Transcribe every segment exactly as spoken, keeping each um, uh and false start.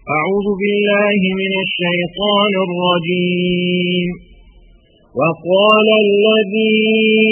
أعوذ بالله من الشيطان الرجيم. وقال الذي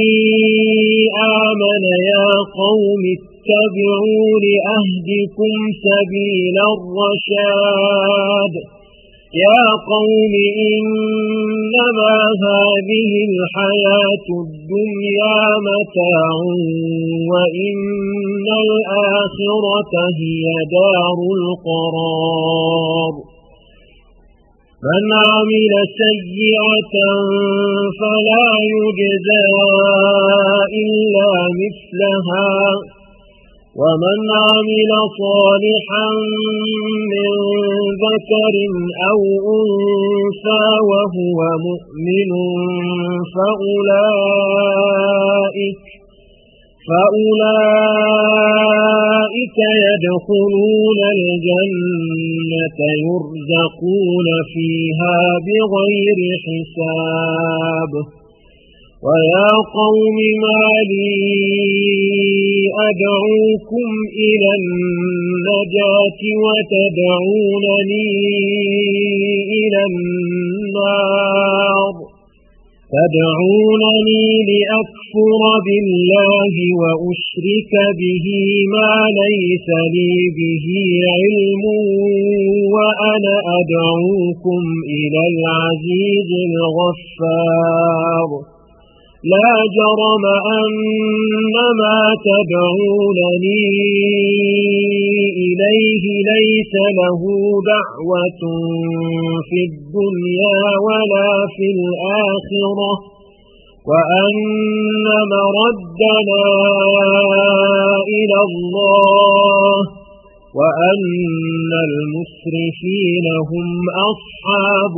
آمن يا قوم اتبعوا لأهدكم سبيل الرشاد. يا قوم إنما هذه الحياة الدنيا متاع وإن الآخرة هي دار القرار. من عمل سيئة فلا يجزى إلا مثلها ومن عمل صالحا من ذكر أو أنثى وهو مؤمن فأولئك, فأولئك يدخلون الجنة يرزقون فيها بغير حساب. ويا قوم ما لي أدعوكم إلى النجاة وتدعونني إلى النار تدعونني لأكفر بالله وأشرك به ما ليس لي به علم وأنا أدعوكم إلى العزيز الغفار. لا جرم أنما تدعونني إليه ليس له دعوة في الدنيا ولا في الآخرة وأن مردنا إلى الله وأن المسرفين هم أصحاب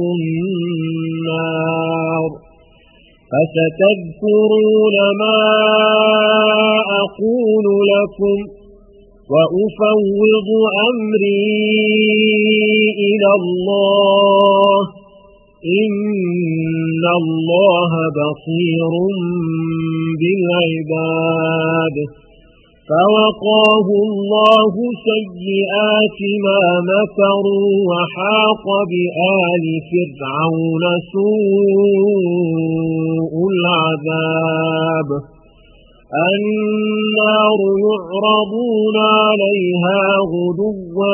النار. فستذكرون ما أقول لكم وأفوض أمري إلى الله إن الله بصير بالعباد. فوقاه الله سيئات ما مكروا وحاق بآل فرعون سوء العذاب. النار يعرضون عليها غدوا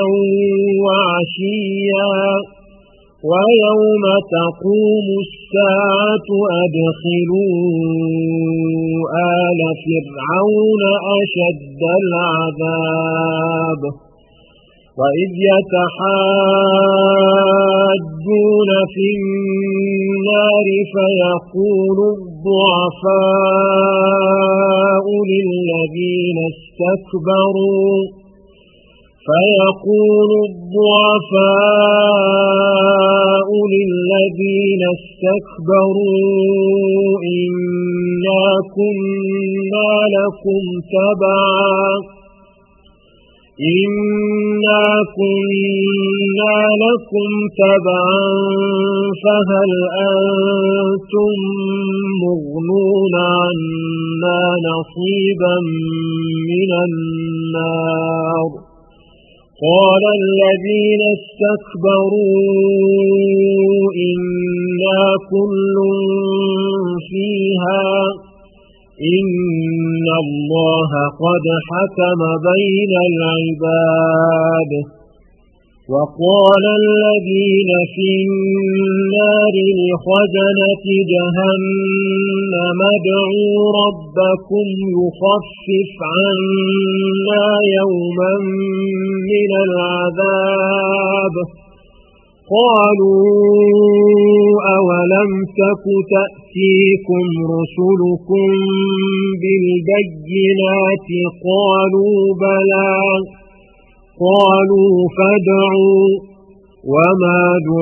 وعشيا ويوم تقوم الساعة أدخلوا آل فرعون أشد العذاب. وإذ يتحاجون في النار فيقول الضعفاء للذين استكبروا فيقول الضعفاء للذين استكبروا إنا كنا لكم تبعا إنا كنا لكم تبعا فهل أنتم مغنون عنا نصيبا من النار. قال الذين استكبروا إنا كل فيها إن الله قد حكم بين العباد. وقال الذين في النار لخزنة جهنم ادعوا ربكم يخفف عنا يوما من العذاب. قالوا أولم تك تأتيكم رسلكم بالبينات قالوا بلى قالوا فادعوا وما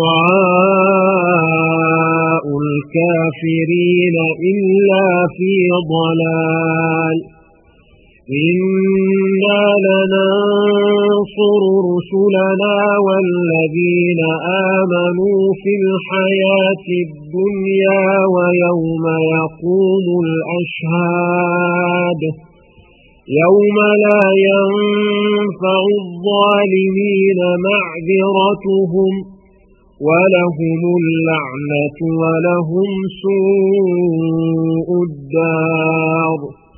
دعاء الكافرين إلا في ضلال. إنا لننصر رسلنا والذين آمنوا في الحياة الدنيا ويوم يقوم الأشهاد. يوم لا ينفع الظالمين معذرتهم ولهم اللعنة ولهم سوء الدار.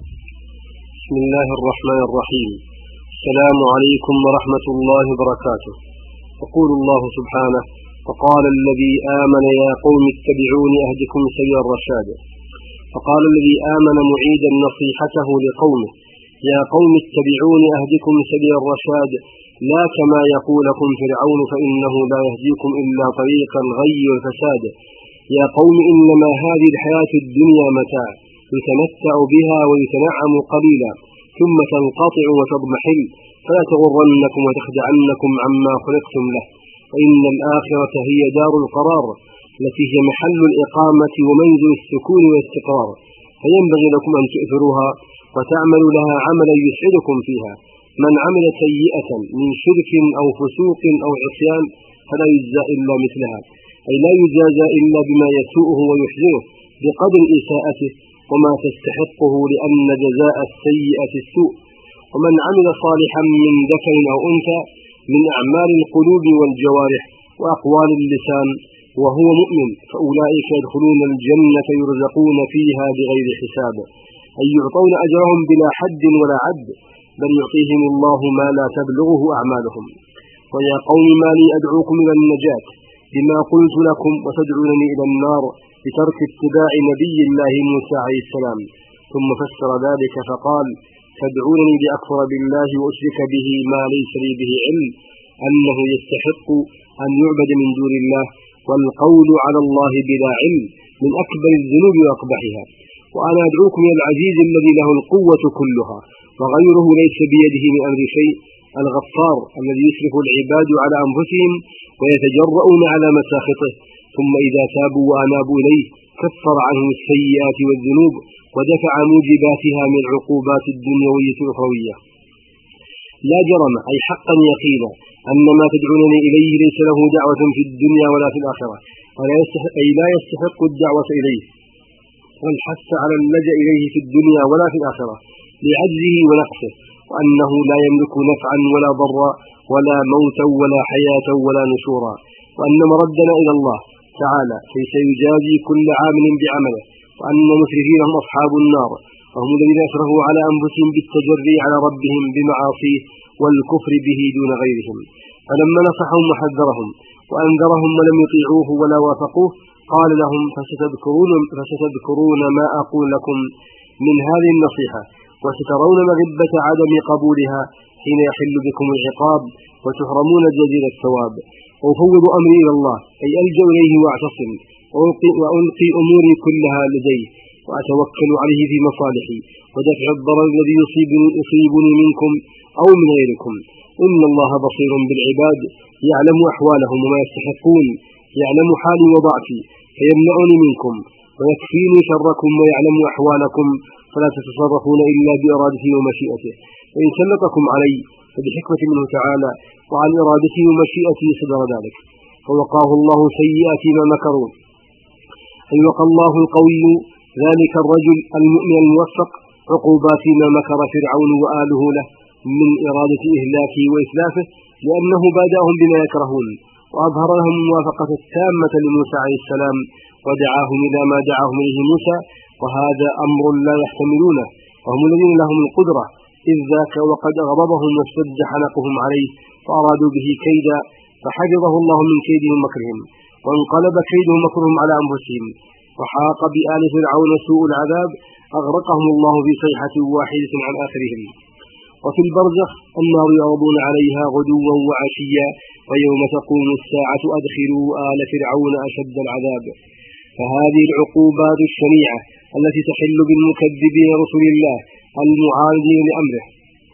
بسم الله الرحمن الرحيم. السلام عليكم ورحمة الله وبركاته. يقول الله سبحانه: فقال الذي آمن يا قوم اتبعوني أهدكم سبيل الرشاد. فقال الذي آمن معيدا نصيحته لقومه: يا قوم اتبعوني أهدكم سبيل الرشاد، لا كما يقولكم فرعون فإنه لا يهديكم إلا طريق الغي والفساد. يا قوم إنما هذه الحياة الدنيا متاع يتمتع بها ويتنعم قليلا ثم تنقطع وتضمحل، فلا تغرنكم وتخدعنكم عما خلقتم له، فإن الآخرة هي دار القرار التي هي محل الإقامة ومنزل السكون والاستقرار، فينبغي لكم أن تؤثروها وتعملوا لها عملا يسعدكم فيها. من عمل سيئة من شرك أو فسوق أو عصيان فلا يجزى إلا مثلها، أي لا يجازى إلا بما يسوءه ويحزنه بقدر إساءته وما تستحقه، لأن جزاء السيئة السوء. ومن عمل صالحا من ذكر أو أنثى من أعمال القلوب والجوارح وأقوال اللسان وهو مؤمن فأولئك يدخلون الجنة يرزقون فيها بغير حساب، أي يعطون أجرهم بلا حد ولا عد، بل يعطيهم الله ما لا تبلغه أعمالهم. ويا قوم ما لي أدعوكم إلى النجاة بما قلت لكم وتدعونني إلى النار بترك اتباع نبي الله موسى عليه السلام. ثم فسر ذلك فقال: تدعونني لأكفر بالله وأشرك به ما ليس لي به علم، أنه يستحق أن يعبد من دون الله، والقول على الله بلا علم من أكبر الذنوب وأقبحها. وأنا أدعوكم إلى العزيز الذي له القوة كلها وغيره ليس بيده من أمر شيء، الغفار الذي يشرف العباد على أنفسهم ويتجرؤون على مساخطه، ثم إذا تابوا وأنابوا إليه كفر عنهم السيئات والذنوب ودفع موجباتها من العقوبات الدنيوية والأخروية. لا جرم، أي حقا يقينا، أن ما تدعونني إليه ليس له دعوة في الدنيا ولا في الآخرة، أي لا يستحق الدعوة إليه والحث على اللجأ إليه في الدنيا ولا في الآخرة لعجزه ونقصه، وأنه لا يملك نفعا ولا ضرا ولا موتا ولا حياة ولا نشورا، وأن مردنا إلى الله تعالى فسيجازي كل عامل بعمله، وأن المسرفين هم أصحاب النار، وهم الذين أسرفوا على أنفسهم بالتجري على ربهم بمعاصيه والكفر به دون غيرهم. فلما نصحهم وحذرهم وأنذرهم ولم يطيعوه ولا وافقوه قال لهم: فستذكرون, فستذكرون ما أقول لكم من هذه النصيحة، وسترون مغبة عدم قبولها حين يحل بكم العقاب وتحرمون جزيل الثواب. وأفوض أمري إلى الله، أي ألجأ إليه وأعتصم، وألقي أموري كلها لديه، وأتوكل عليه في مصالحي ودفع الضرر الذي يصيبني, يصيبني منكم أو من غيركم. إن الله بصير بالعباد يعلم أحوالهم وما يستحقون، يعلم حالي وضعفي فيمنعني منكم ويكفيني شركم ويعلم أحوالكم، فلا تتصرفون إلا بإرادته ومشيئته. وإن سلطكم علي فبحكمة منه تعالى وعن إرادته ومشيئته صدر ذلك، فوقاه الله سيئات ما مكروا، أي وقى الله القوي ذلك الرجل المؤمن الموفق عقوبات ما مكر فرعون وآله له من إرادة إهلاكه وإسلافه، لأنه بادأهم بما يكرهون وأظهر لهم الموافقة التامة لموسى عليه السلام ودعاهم إلى ما دعاهم إليه موسى، وهذا أمر لا يحتملونه، وهم الذين لهم القدرة إذ ذاك وقد أغضبهم واشتد حنقهم عليه فأرادوا به كيدا فحفظه الله من كيدهم ومكرهم، وانقلب كيدهم ومكرهم على أنفسهم، وحاق بآل فرعون سوء العذاب أغرقهم الله في صيحة واحدة عن آخرهم. وفي البرزخ النار يعرضون عليها غدوا وعشيا، ويوم تقوم الساعة أدخلوا آل فرعون أشد العذاب. فهذه العقوبات الشنيعة التي تحل بالمكذبين رسل الله المعارضين لأمره.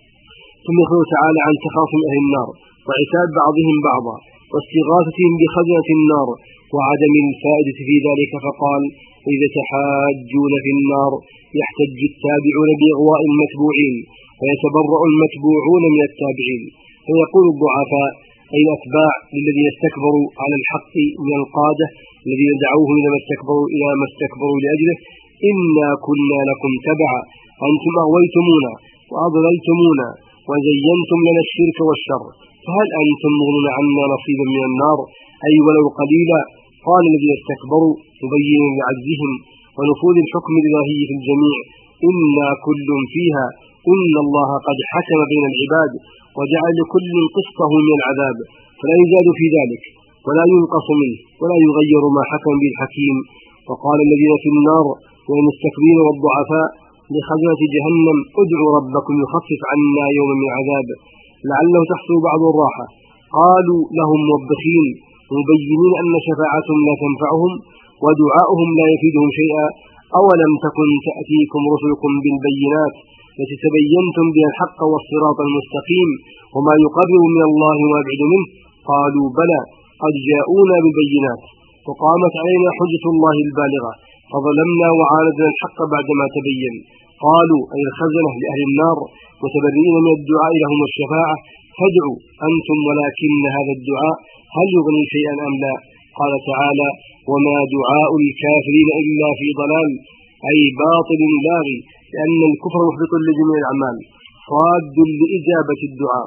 ثم يخبر تعالى عن تخاصم أهل النار وعتاب بعضهم بعضا واستغاثتهم بخزنة النار وعدم الفائدة في ذلك، فقال: إذا تحاجون في النار يحتج التابعون بإغواء المتبوعين ويتبرأ المتبوعون من التابعين، فيقول الضعفاء أي الأتباع للذين استكبروا على الحق من القادة الذين دعوهم إلى ما استكبروا, إلى ما استكبروا لأجله: إنا كنا لكم تبعا أنتم أغويتمونا وأضللتمونا وزينتم لنا الشرك والشر، فهل أنتم مغنون عنا نصيبا من النار أي ولو قليلا؟ قال الذين استكبروا مبينا لعجزهم ونفوذ الحكم الإلهي في الجميع: إنا كل فيها إن الله قد حكم بين العباد وجعل لكل قسطه من العذاب، فلا يزاد في ذلك ولا ينقص منه ولا يغير ما حكم به الحكيم. وقال الذين في النار والمستكبرين والضعفاء لخزنة جهنم: ادعوا ربكم يخفف عنا يوما من عذاب لعله تحصل بعض الراحة. قالوا لهم موبخين مبينين أن شفاعتهم لا تنفعهم ودعاؤهم لا يفيدهم شيئا: أولم تكن تأتيكم رسلكم بالبينات التي تبينتم بها الحق والصراط المستقيم وما يقرب من الله وما يبعد منه؟ قالوا بلى قد جاءونا بالبينات وقامت علينا حجة الله البالغة فظلمنا وعاندنا الحق بعدما تبين. قالوا أي الخزنة لأهل النار متبرئين من الدعاء لهم الشفاعة: فادعوا أنتم ولكن هذا الدعاء هل يغني شيئا أم لا؟ قال تعالى: وما دعاء الكافرين إلا في ضلال، أي باطل لاغي، لأن الكفر محبط لجميع الأعمال صاد لإجابة الدعاء.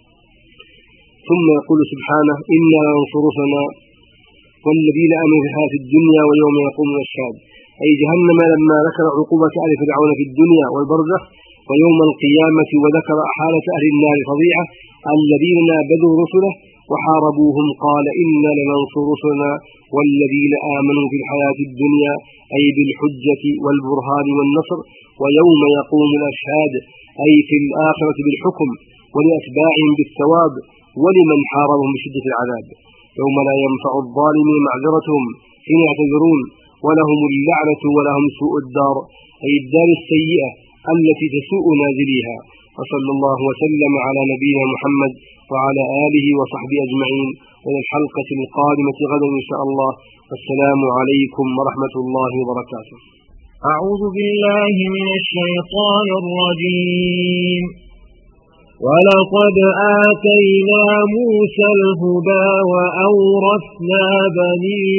ثم يقول سبحانه: إنا لننصر رسلنا والذين آمنوا في الحياة الدنيا ويوم يقوم الأشهاد، أي جهنم لما ذكر عقوبة آل فرعون في الدنيا والبرزخ ويوم القيامة، وذكر حالة أهل النار فظيعة الذين نابذوا رسله وحاربوهم، قال: إنا لننصر رسلنا والذين آمنوا في الحياة الدنيا، أي بالحجة والبرهان والنصر، ويوم يقوم الأشهاد، أي في الآخرة بالحكم ولأتباعهم بالثواب ولمن حاربهم بشدة العذاب، يوم لا ينفع الظالمين معذرتهم حين يعتذرون، ولهم اللعنة ولهم سوء الدار، أي الدار السيئة التي تسوء نازليها. وصلى الله وسلم على نبينا محمد وعلى آله وصحبه أجمعين، إلى الحلقة القادمة غدا إن شاء الله. والسلام عليكم ورحمة الله وبركاته. أعوذ بالله من الشيطان الرجيم. ولقد آتينا موسى الهدى وأورثنا بني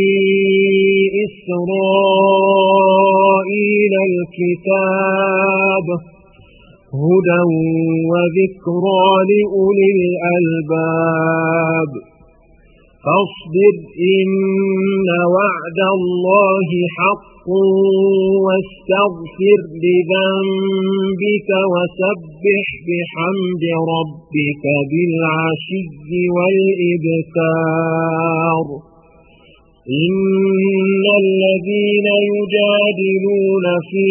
إسرائيل الكتاب هدى وذكرى لأولي الألباب. فاصبر إن وعد الله حق واستغفر لذنبك وسبح بحمد ربك بالعشي والإبكار. إن الذين يجادلون في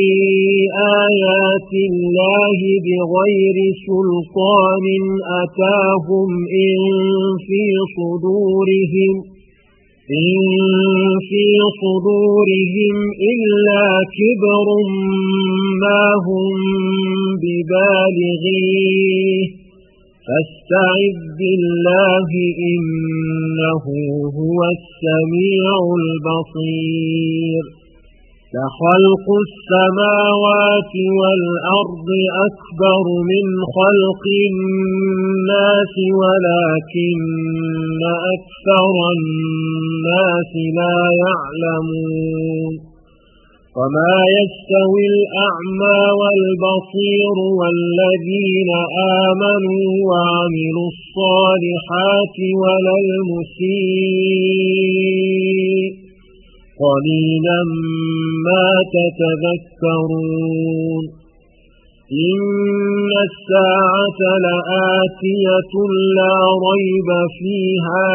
آيات الله بغير سلطان أتاهم إن في صدورهم إن في صدورهم إلا كبر ما هم ببالغيه فاستعذ بالله إنه هو السميع البصير. لخلق السماوات والأرض أكبر من خلق الناس ولكن أكثر الناس لا يعلمون. وما يستوي الأعمى والبصير والذين آمنوا وعملوا الصالحات ولا المسيء قليلا ما تتذكرون. إن الساعة لآتية لا ريب فيها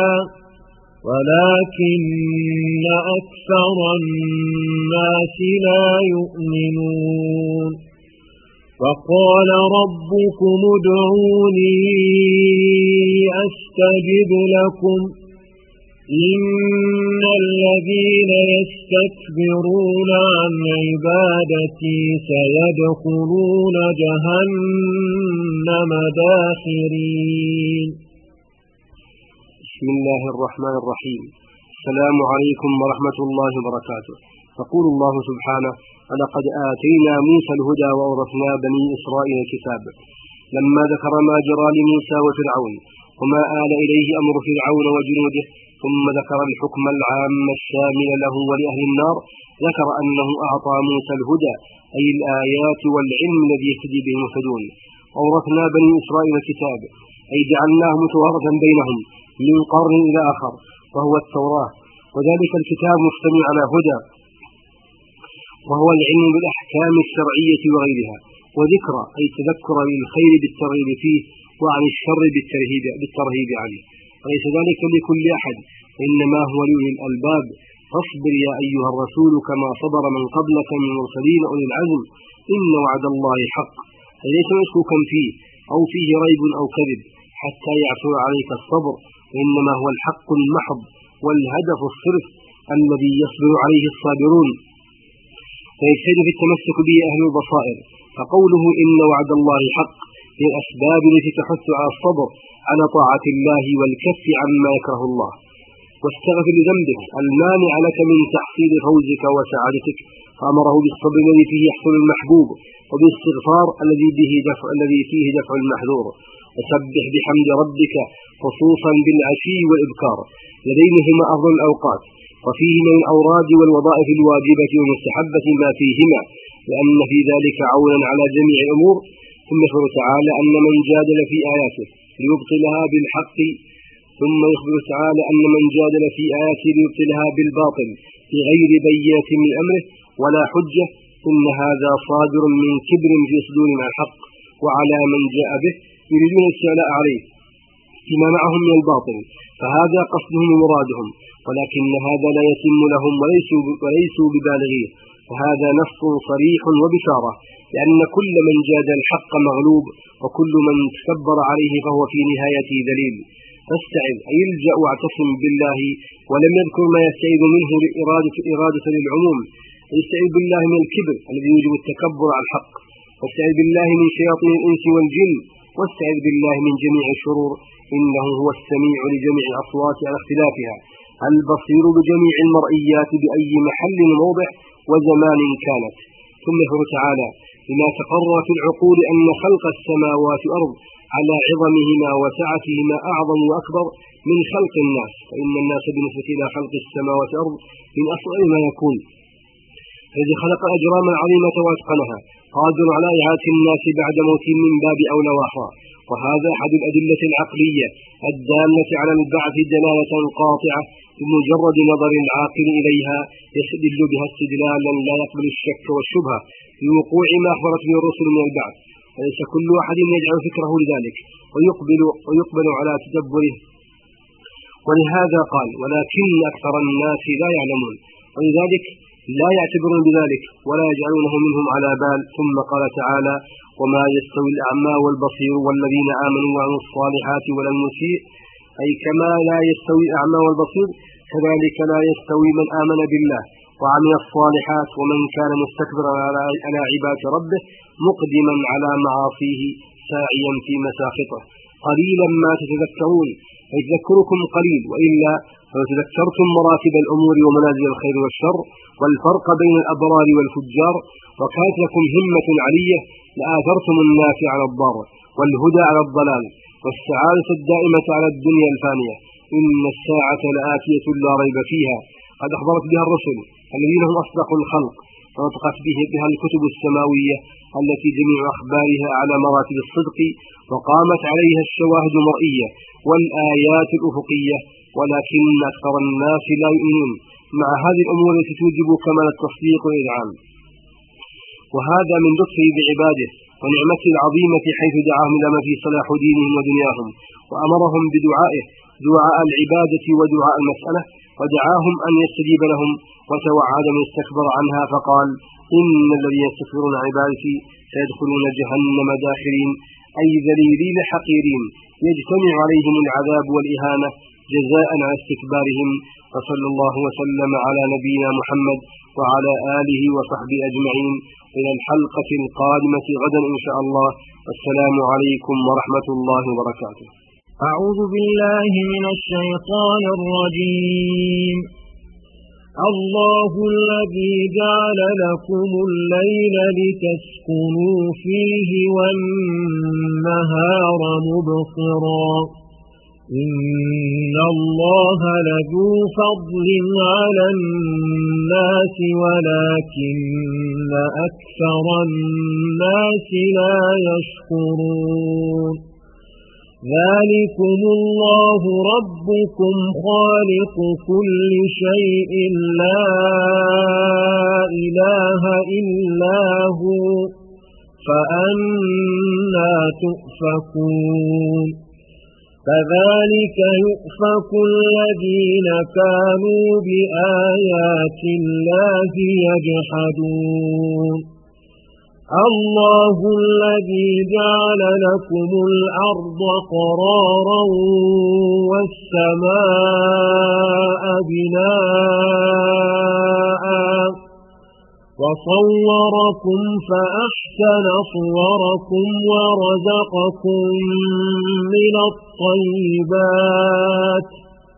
ولكن أكثر الناس لا يؤمنون. وقال ربكم ادعوني أستجب لكم إن الذين يستكبرون عن عبادتي سيدخلون جهنم داخرين. بسم الله الرحمن الرحيم. السلام عليكم ورحمة الله وبركاته. يقول الله سبحانه: ولقد آتينا موسى الهدى وأورثنا بني إسرائيل الكتاب. لما ذكر ما جرى لموسى وفرعون وما آل إليه أمر فرعون وجنوده، ثم ذكر الحكم العام الشامل له ولأهل النار. ذكر أنه أعطى موسى الهدى أي الآيات والعلم الذي يهتدي به المهتدون. أورثنا بني إسرائيل الكتاب أي جعلناه متوارثا بينهم من قرن إلى آخر، وهو التوراة، وذلك الكتاب مشتمل على هدى وهو العلم بالأحكام الشرعية وغيرها، وذكرى أي تذكر للخير بالترغيب فيه وعن الشر بالترهيب, بالترهيب عنه، وليس ذلك لكل أحد، إنما هو لأولي الألباب. فاصبر يا أيها الرسول كما صبر من قبلك من المرسلين أولي العزم، إن وعد الله حق، أي ليس مشكوكا فيه أو فيه ريب أو كذب حتى يعثر عليك الصبر، وإنما هو الحق المحض والهدف الصرف الذي يصبر عليه الصابرون ويجتهد في التمسك به أهل البصائر. فقوله إن وعد الله حق من الأسباب التي تحث على الصبر على طاعة الله والكف عما يكره الله. واستغفر لذنبك المانع لك من تحصيل فوزك وسعادتك، فأمره بالصبر الذي فيه يحصل المحبوب، وبالاستغفار الذي به دفع الذي فيه دفع المحذور. وسبح بحمد ربك خصوصا بالعشي والإبكار، لدينا هما أفضل الأوقات، وفيه من الأوراد والوظائف الواجبة والمستحبة ما فيهما، لأن في ذلك عونا على جميع الأمور. ثم يخبر تعالى أن من جادل في آياته ليبطلها بالحق ثم يخبر تعالى أن من جادل في آياته ليبطلها بالباطل بغير بينة من أمره ولا حجة، إن هذا صادر من كبر في صدور مع الحق، وعلى من جاء به يريدون الاستعلاء عليه فيما معهم من الباطل، فهذا قصدهم ومرادهم، ولكن هذا لا يتم لهم وليسوا, وليسوا ببالغيه. فهذا نص صريح وبشارة، لأن كل من جاد الحق مغلوب، وكل من تكبر عليه فهو في نهايته ذليل. فاستعذ أي الجأ واعتصم بالله، ولم يذكر ما يستعيذ منه لإرادة إرادة للعموم. يستعذ بالله من الكبر الذي يوجب التكبر على الحق، واستعذ بالله من شياطين الإنس والجن، واستعذ بالله من جميع الشرور، إنه هو السميع لجميع الأصوات على اختلافها، البصير بجميع المرئيات بأي محل وموضع وزمان كانت. ثم يخبر تعالى بما تقرر في العقول أن خلق السماوات والأرض على عظمهما وسعتهما أعظم وأكبر من خلق الناس، فإن الناس بالنسبة إلى خلق السماوات والأرض من أصغر ما يكون. الذي خلق الأجرام العظيمة وأتقنها قادر على إعادة الناس بعد موتهم من باب أولى وأحرى، وهذا أحد الأدلة العقلية الدالة على البعث دلالة قاطعة بمجرد نظر العاقل إليها يستدل بها استدلالا لا يقبل الشك والشبهة لوقوع ما أخبرت به الرسل من البعث، وليس كل أحد يجعل فكره لذلك ويقبل, ويقبل على تدبره. ولهذا قال ولكن أكثر الناس لا يعلمون، ولذلك لا يعتبرون بذلك ولا يجعلونه منهم على بال. ثم قال تعالى وما يستوي الأعمى والبصير والذين آمنوا وعملوا الصالحات ولا المسيء، أي كما لا يستوي الأعمى والبصير كذلك لا يستوي من آمن بالله وعمل الصالحات ومن كان مستكبرا على عبادة ربه مقدما على معاصيه ساعيا في مساخطه. قليلا ما تتذكرون، أي تذكركم قليل، وإلا لو تذكرتم مراتب الأمور ومنازل الخير والشر والفرق بين الأبرار والفجار، وكانت لكم همة علية لآثرتم النافع على الضار والهدى على الضلال والسعادة الدائمة على الدنيا الفانية. إن الساعة لآتية لا ريب فيها، قد أخبرت بها الرسل الذين هم أصدق الخلق، ونطقت بها الكتب السماوية التي جميع أخبارها على مراتب الصدق، وقامت عليها الشواهد المرئية والآيات الأفقية، ولكن أكثر الناس لا يؤمنون مع هذه الأمور التي توجب كمال التصديق والإذعان. وهذا من لطفه بعباده ونعمته العظيمة، حيث دعاهم إلى ما فيه صلاح دينهم ودنياهم، وأمرهم بدعائه دعاء العبادة ودعاء المسألة، ودعاهم أن يستجيب لهم، وتوعد من استكبر عنها فقال إن الذين يستكبرون عن عبادتي سيدخلون جهنم داخرين، أي ذليلين حقيرين يجتمع عليهم العذاب والإهانة جزاء على استكبارهم. وصلى الله وسلم على نبينا محمد وعلى آله وصحبه أجمعين، إلى الحلقة القادمة غدا إن شاء الله، والسلام عليكم ورحمة الله وبركاته. أعوذ بالله من الشيطان الرجيم. الله الذي جعل لكم الليل لتسكنوا فيه والنهار مبصرا إن الله لذو فضل على الناس ولكن أكثر الناس لا يشكرون ذلكم الله ربكم خالق كل شيء لا إله إلا هو فأنى تؤفكون كذلك يؤفك الذين كانوا بآيات الله يجحدون الله الذي جعل لكم الأرض قرارا والسماء بناء وصوركم فأحسن صوركم ورزقكم من الطيبات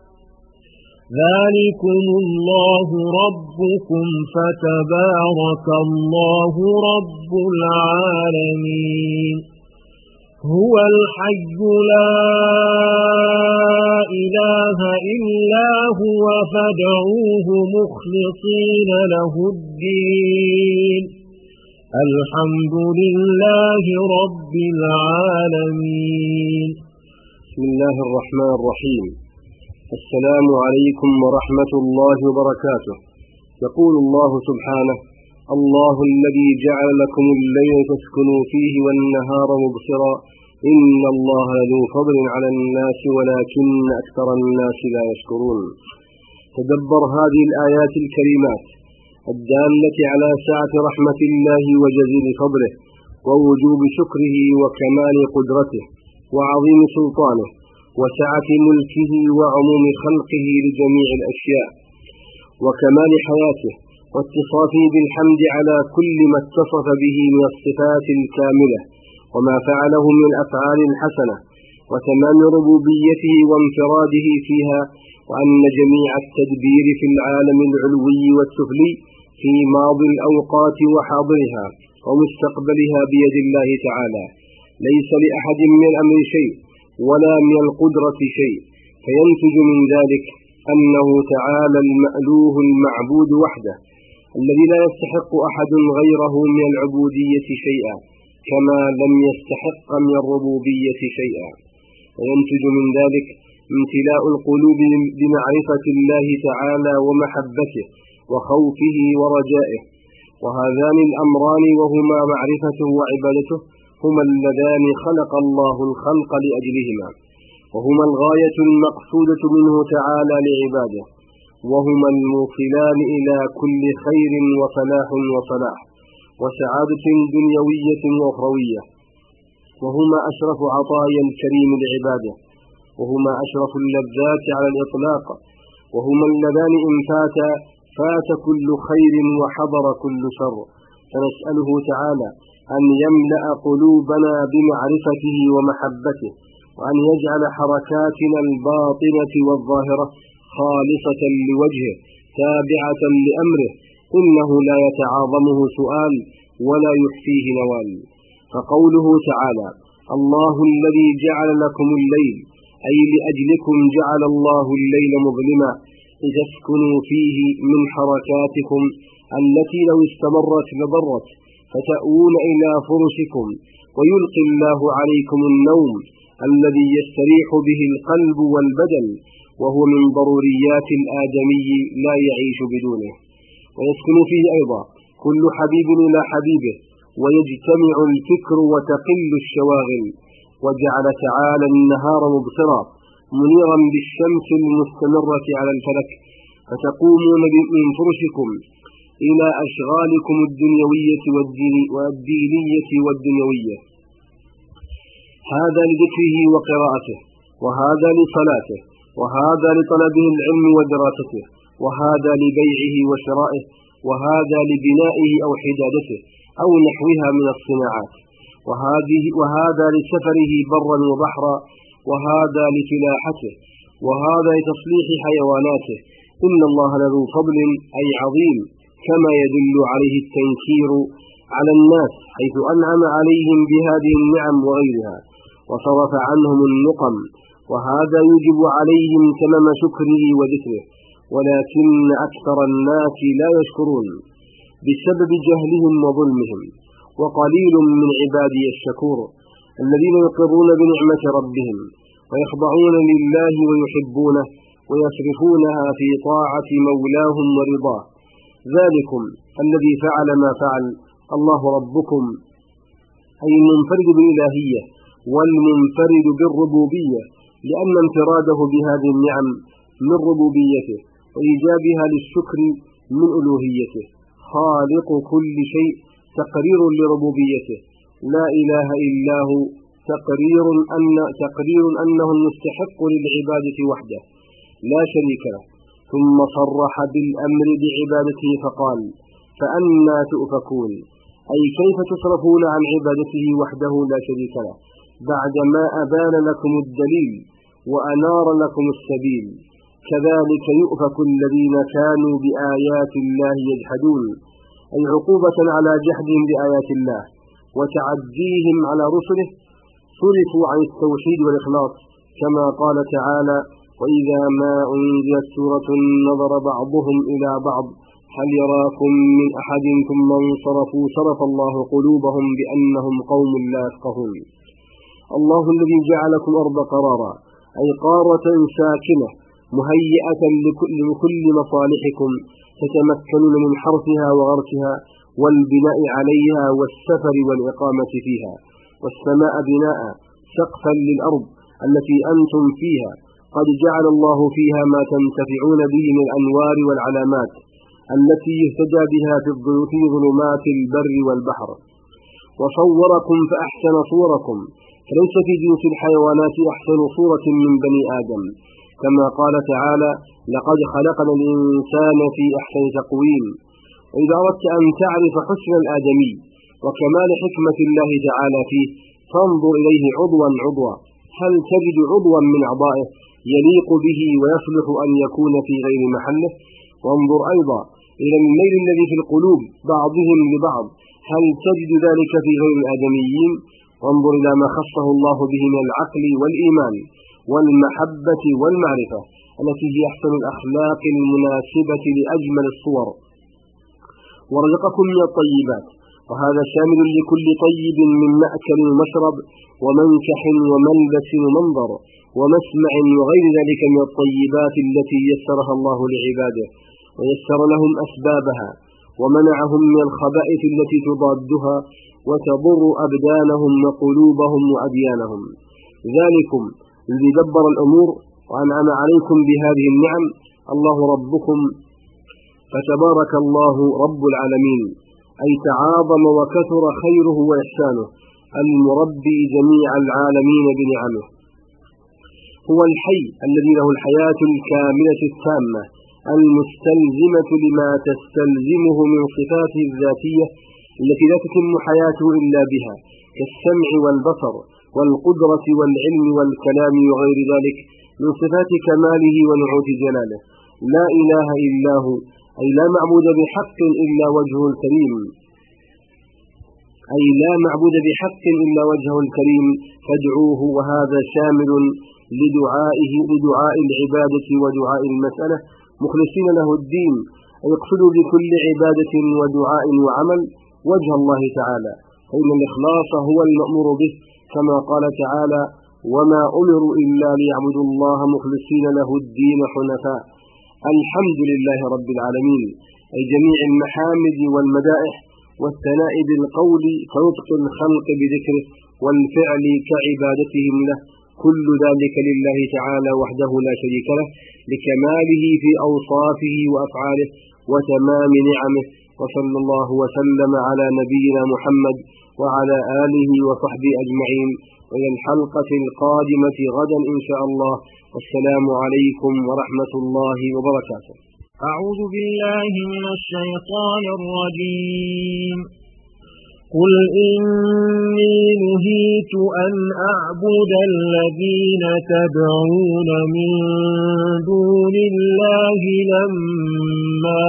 ذلكم الله ربكم فتبارك الله رب العالمين هو الحي لا إله إلا هو فادعوه مخلصين له الدين الحمد لله رب العالمين بسم الله الرحمن الرحيم السلام عليكم ورحمة الله وبركاته يقول الله سبحانه الله الذي جعل لكم الليل تسكنوا فيه والنهار مبصرا إن الله ذو فضل على الناس ولكن أكثر الناس لا يشكرون تدبر هذه الآيات الكريمات الدالة على سعة رحمة الله وجزيل فضله ووجوب شكره وكمال قدرته وعظيم سلطانه وسعة ملكه وعموم خلقه لجميع الأشياء وكمال حياته واتصافه بالحمد على كل ما اتصف به من الصفات الكاملة وما فعله من الأفعال الحسنة وتمام ربوبيته وانفراده فيها وأن جميع التدبير في العالم العلوي والسفلي في ماضي الأوقات وحاضرها ومستقبلها بيد الله تعالى ليس لأحد من الأمر شيء ولا من القدرة شيء فينتج من ذلك أنه تعالى المألوه المعبود وحده الذي لا يستحق أحد غيره من العبودية شيئا كما لم يستحق من الربوبية شيئا وينتج من ذلك امتلاء القلوب بمعرفة الله تعالى ومحبته وخوفه ورجائه وهذان الأمران وهما معرفته وعبادته هما اللذان خلق الله الخلق لأجلهما وهما الغاية المقصودة منه تعالى لعباده وهما الموصلان إلى كل خير وفلاح وصلاح وسعادة دنيوية وأخروية وهما أشرف عطايا الكريم لعباده وهما أشرف اللذات على الإطلاق وهما اللذان إن فات فات كل خير وحضر كل شر فنسأله تعالى أن يملأ قلوبنا بمعرفته ومحبته وأن يجعل حركاتنا الباطنة والظاهرة خالصة لوجهه تابعة لأمره إنه لا يتعاظمه سؤال ولا يحفيه نوال فقوله تعالى الله الذي جعل لكم الليل أي لأجلكم جعل الله الليل مظلما لتسكنوا فيه من حركاتكم التي لو استمرت لضرت فتأوون إلى فرشكم ويلقي الله عليكم النوم الذي يستريح به القلب والبدن وهو من ضروريات الآدمي لا يعيش بدونه ويسكن فيه أيضا كل حبيب إلى حبيبه ويجتمع الفكر وتقل الشواغل وجعل تعالى النهار مبصرا منيرا بالشمس المستمرة على الفلك فتقومون من فرشكم إلى أشغالكم الدنيوية والدينية والدنيوية هذا لذكره وقراءته وهذا لصلاته وهذا لطلبه العلم ودراسته وهذا لبيعه وشرائه وهذا لبنائه أو حدادته أو نحوها من الصناعات وهذه وهذا لسفره برا وبحرا وهذا لفلاحته وهذا لتصليح حيواناته إن الله لذو فضل أي عظيم كما يدل عليه التنكير على الناس حيث أنعم عليهم بهذه النعم وغيرها وصرف عنهم النقم وهذا يجب عليهم تمام شكره وذكره، ولكن أكثر الناس لا يشكرون بسبب جهلهم وظلمهم. وقليل من عبادي الشكور الذين يقرون بنعمة ربهم ويخضعون لله ويحبونه ويصرفونها في طاعة مولاهم ورضاه. ذلكم الذي فعل ما فعل الله ربكم، أي المنفرد بالإلهية والمنفرد بالربوبية، لأن انفراده بهذه النعم من ربوبيته وإيجابها للشكر من ألوهيته. خالق كل شيء تقرير لربوبيته، لا إله إلا هو تقرير, أن تقرير أنه المستحق للعبادة وحده لا شريك له. ثم صرح بالأمر بعبادته فقال: فأنى تؤفكون، أي كيف تصرفون عن عبادته وحده لا شريك له بعدما أبان لكم الدليل وأنار لكم السبيل. كذلك يؤفك الذين كانوا بآيات الله يجحدون، أي عقوبة على جحدهم بآيات الله وتعديهم على رسله، صرفوا عن التوحيد والإخلاص، كما قال تعالى: وإذا ما أنزلت سورة نظر بعضهم إلى بعض هل يراكم من أحد ثم انصرفوا صرف الله قلوبهم بأنهم قوم لا يفقهون. الله الذي جعلكم أرض قرارا، أي قارة ساكنة مهيئة لكل مصالحكم تتمكنون من حرثها وغرسها والبناء عليها والسفر والإقامة فيها، والسماء بناء سقفا للأرض التي أنتم فيها. قد جعل الله فيها ما تنتفعون به من الأنوار والعلامات التي يهتدى بها في ظلمات البر والبحر. وصوركم فأحسن صوركم، فليس في جنس الحيوانات أحسن صورة من بني آدم، كما قال تعالى: لقد خلقنا الإنسان في أحسن تقويم. وإذا أردت أن تعرف حسن الآدمي وكمال حكمة الله تعالى فيه فانظر إليه عضوا عضوا، هل تجد عضوا من أعضائه يليق به ويصلح أن يكون في غير محله؟ وانظر أيضا إلى الميل الذي في القلوب بعضهم لبعض، هل تجد ذلك في غير الآدميين؟ وانظر إلى ما خصه الله به من العقل والإيمان والمحبة والمعرفة التي هي أحسن الأخلاق المناسبة لأجمل الصور. ورزقكم من الطيبات، وهذا شامل لكل طيب من مأكل ومشرب ومنكح وملبس ومنظر ومسمع وغير ذلك من الطيبات التي يسرها الله لعباده ويسر لهم أسبابها ومنعهم من الخبائث التي تضادها وتضر أبدانهم وقلوبهم وأديانهم. ذلكم الذي دبر الأمور وأنعم عليكم بهذه النعم الله ربكم، فتبارك الله رب العالمين، أي تعاظم وكثر خيره وإحسانه المربي جميع العالمين بنعمه. هو الحي الذي له الحياة الكاملة التامة المستلزمة لما تستلزمه من صفاته الذاتية التي لا تتم حياته إلا بها، كالسمع والبصر والقدرة والعلم والكلام وغير ذلك من صفات كماله ونعوت جلاله. لا إله إلا هو، أي لا معبود بحق إلا وجهه الكريم، أي لا معبود بحق إلا وجهه الكريم فادعوه. وهذا شامل لدعائه لدعاء العبادة ودعاء المسألة مخلصين له الدين، أي يقصدوا بكل عبادة ودعاء وعمل وجه الله تعالى، فإن الإخلاص هو المأمور به، كما قال تعالى: وما أمروا إلا ليعبدوا الله مخلصين له الدين حنفاء. الحمد لله رب العالمين، أي جميع المحامد والمدائح والثناء بالقول كنطق الخلق بذكره والفعل كعبادتهم له، كل ذلك لله تعالى وحده لا شريك له، لكماله في أوصافه وأفعاله وتمام نعمه. وصلى الله وسلم على نبينا محمد وعلى آله وصحبه أجمعين، وإلى الحلقة القادمة غدا إن شاء الله، والسلام عليكم ورحمة الله وبركاته. أعوذ بالله من الشيطان الرجيم. قل إني نهيت أن أعبد الذين تدعون من دون الله لما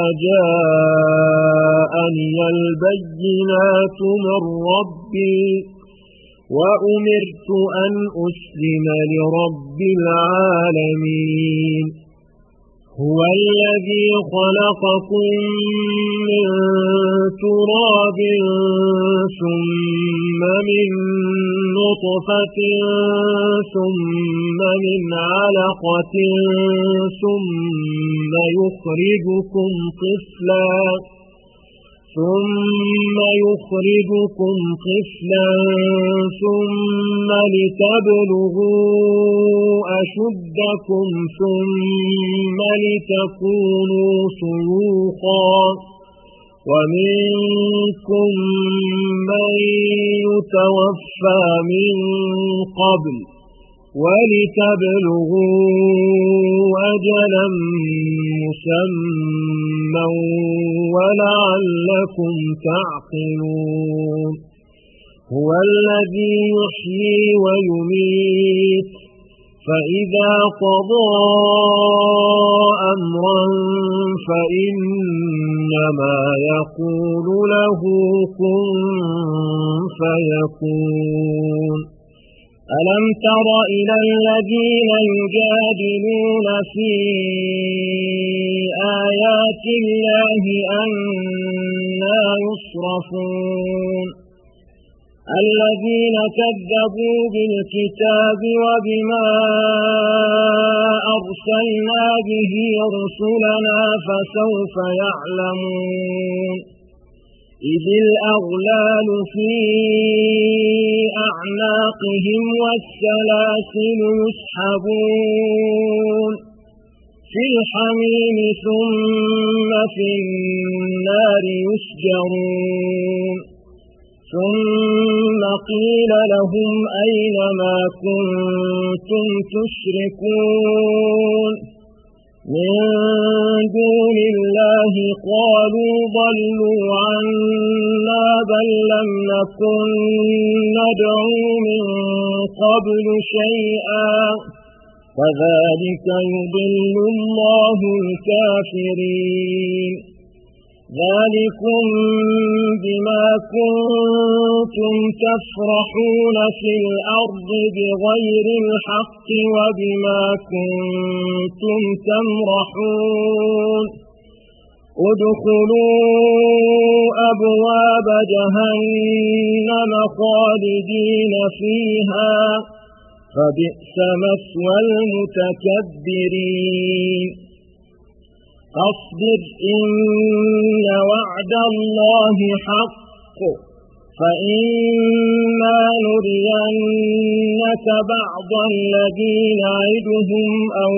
جاءني البينات من ربي وأمرت أن أسلم لرب العالمين هو الذي خلقكم من تراب ثم من نطفة ثم من علقة ثم يخرجكم طفلا ثم يخرجكم طفلا ثم لتبلغوا أشدكم ثم لتكونوا شيوخا ومنكم من يتوفى من قبل ولتبلغوا أجلا مسمى ولعلكم تعقلون هو الذي يحيي ويميت فإذا قضى أمرا فإنما يقول له كن فيكون ألم تر إلى الذين يجادلون في آيات الله أنى يصرفون الذين كذبوا بالكتاب وبما أرسلنا به رسلنا فسوف يعلمون إذ الأغلال في أعناقهم والسلاسل يسحبون في الحميم ثم في النار يسجرون ثم قيل لهم أين ما كنتم تشركون من دون الله قالوا ضلوا عنا بل لم نكن ندعو من قبل شيئا كذلك يضل الله الكافرين ذلكم بما كنتم تفرحون في الأرض بغير الحق وبما كنتم تمرحون ادخلوا أبواب جهنم خالدين فيها فبئس مثوى المتكبرين أصبر إن وعد الله حق فإما نرينك بعض الذي نعدهم أو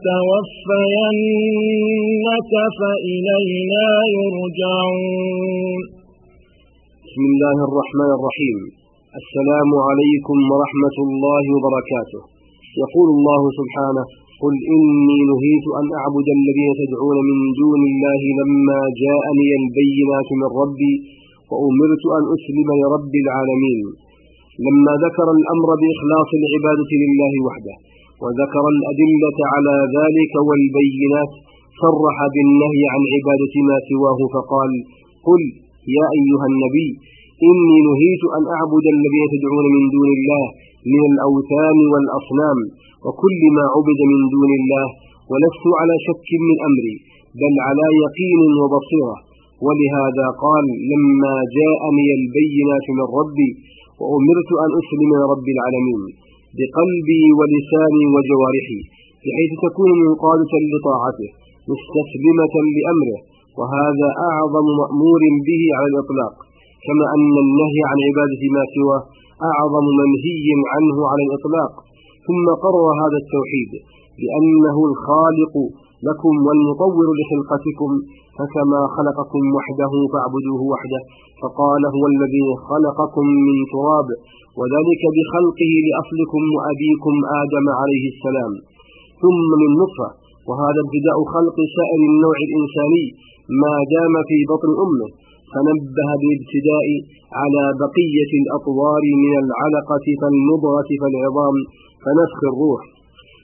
نتوفينك فإلينا يرجعون بسم الله الرحمن الرحيم السلام عليكم ورحمة الله وبركاته يقول الله سبحانه قل إني نهيت أن أعبد الذين تدعون من دون الله لما جاءني البينات من ربي وأمرت أن أسلم لرب العالمين لما ذكر الأمر بإخلاص العبادة لله وحده وذكر الأدلة على ذلك والبينات صرح بالنهي عن عبادة ما سواه فقال قل يا أيها النبي إني نهيت أن أعبد الذين تدعون من دون الله من الأوثان والأصنام وكل ما عبد من دون الله ولست على شك من أمري بل على يقين وبصيرة ولهذا قال لما جاءني البينات من ربي وأمرت أن أسلم لرب العالمين بقلبي ولساني وجوارحي بحيث تكون منقادة لطاعته مستسلمة لأمره وهذا أعظم مأمور به على الإطلاق كما أن النهي عن عبادة ما سواه أعظم منهي عنه على الإطلاق ثم قرر هذا التوحيد بأنه الخالق لكم والمطور لخلقتكم فكما خلقكم وحده فاعبدوه وحده فقال هو الذي خلقكم من تراب وذلك بخلقه لأصلكم وأبيكم آدم عليه السلام ثم من نطفة وهذا ابتداء خلق سائر النوع الإنساني ما دام في بطن أمه فنبه بالابتداء على بقية الأطوار من العلقة فالمضغة فالعظام فنفخ الروح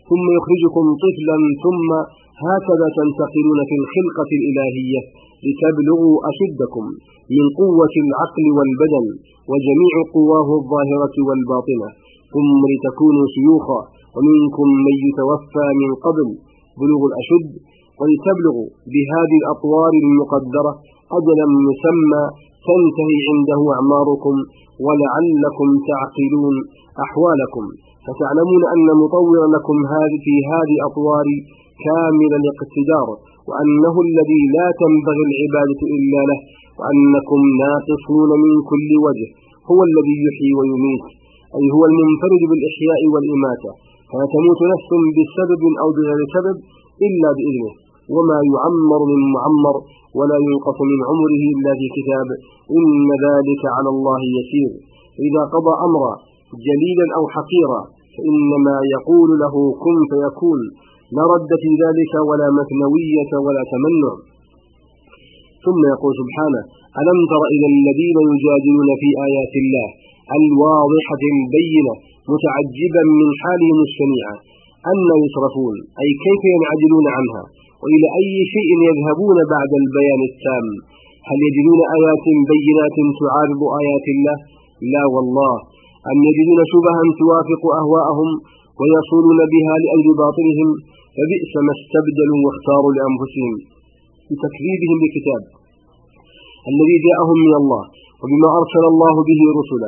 ثم يخرجكم طفلا ثم هكذا تنتقلون في الخلقة الإلهية لتبلغوا أشدكم من قوة العقل والبدن وجميع قواه الظاهرة والباطنة، ثم لتكونوا شيوخا ومنكم من يتوفى من قبل بلوغ الأشد، ولتبلغوا بهذه الأطوار المقدرة أجلا مسمى تنتهي عنده أعماركم ولعلكم تعقلون أحوالكم، فتعلمون أن مطور لكم هذه في هذه الأطوار كامل الاقتدار، وأنه الذي لا تنبغي العبادة إلا له، وأنكم ناقصون من كل وجه، هو الذي يحيي ويميت، أي هو المنفرد بالإحياء والإماتة، فلا تموت نفس بسبب أو بغير سبب إلا بإذنه، وما يعمر من معمر ولا ينقص من عمره إلا في كتاب، إن ذلك على الله يسير. إذا قضى أمرا جليلا أو حقيرا فإنما يقول له كن فيكون، لا رد في ذلك ولا مثنوية ولا تمنع. ثم يقول سبحانه: ألم تر إلى الذين يجادلون في آيات الله الواضحة البينة متعجبا من حالهم الشنيعة أن يصرفون، أي كيف ينعدلون عنها، وإلى أي شيء يذهبون بعد البيان التام؟ هل يجدون آيات بينات تعارض آيات الله؟ لا والله، أم يجدون شبها توافق أهواءهم ويصولون بها لأجل باطلهم؟ فبئس ما استبدلوا واختاروا لأنفسهم بتكذيبهم بالكتاب الذي جاءهم من الله وبما أرسل الله به رسله،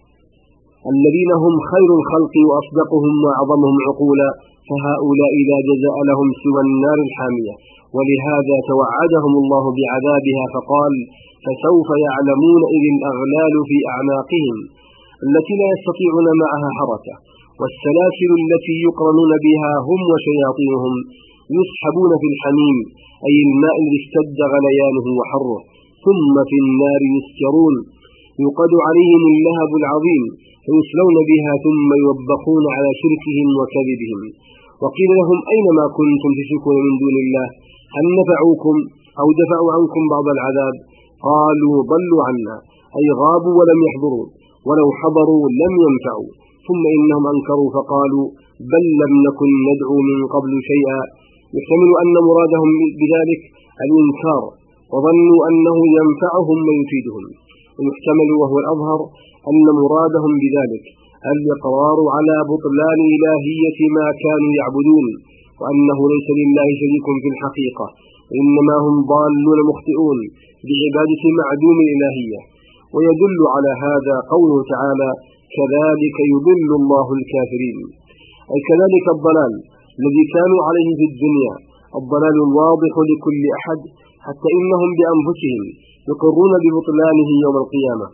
الذين هم خير الخلق وأصدقهم وأعظمهم عقولا، فهؤلاء لا جزاء لهم سوى النار الحامية، ولهذا توعدهم الله بعذابها فقال: فسوف يعلمون إذ الأغلال في أعناقهم التي لا يستطيعون معها حركة، والسلاسل التي يقرنون بها هم وشياطينهم يسحبون في الحميم، أي الماء الذي اشتد غليانه وحره، ثم في النار يسجرون يوقد عليهم اللهب العظيم فيسلون بها ثم يوبخون على شركهم وكذبهم. وقيل لهم: أين ما كنتم تشركون من دون الله؟ هل نفعوكم أو دفعوا عنكم بعض العذاب؟ قالوا: ضلوا عنا، أي غابوا ولم يحضروا، ولو حضروا لم ينفعوا. ثم إنهم أنكروا فقالوا: بل لم نكن ندعو من قبل شيئا. يحتمل أن مرادهم بذلك الإنكار وظنوا أنه ينفعهم ويفيدهم، ويحتمل وهو الأظهر أن مرادهم بذلك الإقرار على بطلان إلهية ما كانوا يعبدون، وأنه ليس لله شريك في الحقيقة، إنما هم ضالون مخطئون بعبادة معدوم الإلهية. ويدل على هذا قوله تعالى: كذلك يضل الله الكافرين، أي كذلك الضلال الذي كانوا عليه في الدنيا، الضلال الواضح لكل أحد، حتى إنهم بأنفسهم يقرون ببطلانه يوم القيامة.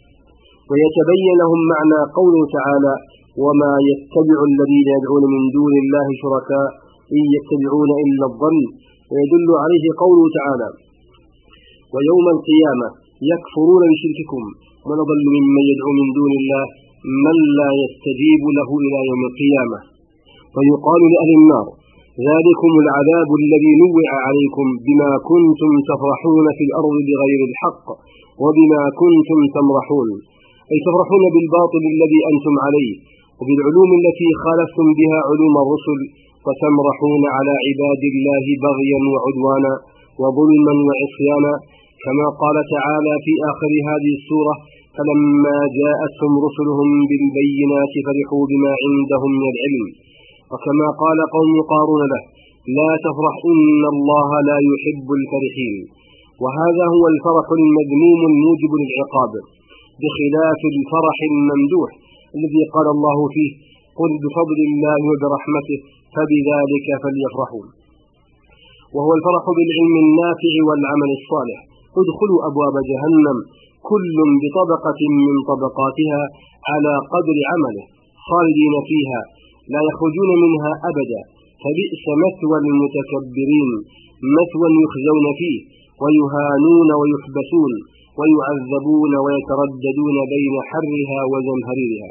ويتبين لهم معنى قوله تعالى: وما يتبع الذين يدعون من دون الله شركاء إن يتبعون إلا الظن. ويدل عليه قوله تعالى: ويوم القيامة يكفرون بشرككم ومن أضل ممن يدعو من دون الله من لا يستجيب له إلى يوم القيامة. ويقال لأهل النار: ذلكم العذاب الذي نوع عليكم بما كنتم تفرحون في الأرض بغير الحق وبما كنتم تمرحون، أي تفرحون بالباطل الذي أنتم عليه وبالعلوم التي خالفتم بها علوم الرسل، وتمرحون على عباد الله بغيا وعدوانا وظلما وعصيانا، كما قال تعالى في آخر هذه السورة: فلما جاءتهم رسلهم بالبينات فرحوا بما عندهم من العلم. وكما قال قوم قارون له: لا تفرح إن الله لا يحب الفرحين. وهذا هو الفرح المذموم الموجب للعقاب، بخلاف الفرح الممدوح الذي قال الله فيه: قل بفضل الله وبرحمته فبذلك فليفرحوا. وهو الفرح بالعلم النافع والعمل الصالح. ادخلوا أبواب جهنم كل بطبقة من طبقاتها على قدر عمله خالدين فيها لا يخرجون منها أبدا، فبئس مثوى المتكبرين، مثوى يخزون فيه ويهانون ويحبسون ويعذبون ويترددون بين حرها وزمهريرها.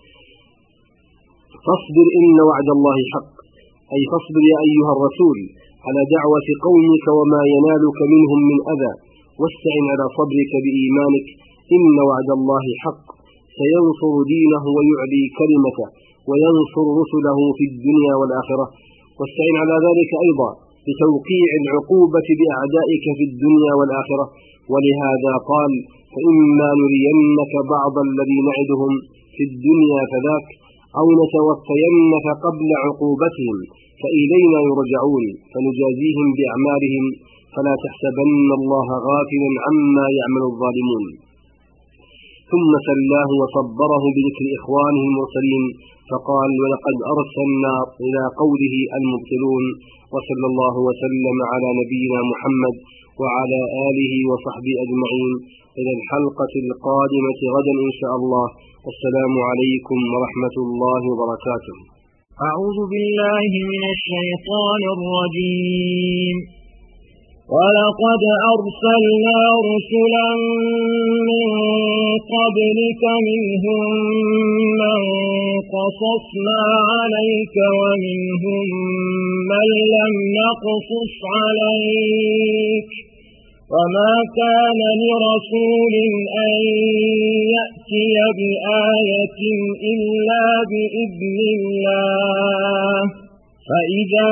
فاصبر إن وعد الله حق، أي فاصبر يا أيها الرسول على دعوة قومك وما ينالك منهم من أذى، واستعن على صبرك بإيمانك، إن وعد الله حق، سينصر دينه ويعلي كلمته وينصر رسله في الدنيا والآخرة، واستعن على ذلك أيضا بتوقيع العقوبة بأعدائك في الدنيا والآخرة. ولهذا قال: فإما نرينك بعض الذي نعدهم في الدنيا فذاك، أو نتوفينك قبل عقوبتهم فإلينا يرجعون فنجازيهم بأعمالهم فلا تحسبن الله غافلا عما يعمل الظالمون. ثم سلاه وصبره بذكر إخوانه المرسلين فقال: ولقد أرسلنا، إلى قوله المبطلون. وصلى الله وسلم على نبينا محمد وعلى آله وصحبه أجمعين، إلى الحلقة القادمة غدا إن شاء الله. والسلام عليكم ورحمة الله وبركاته. أعوذ بالله من الشيطان الرجيم. ولقد أرسلنا رسلا من قبلك منهم من قصصنا عليك ومنهم من لم نقصص عليك، وما كان لرسول أن يأتي بآية إلا بإذن الله، فإذا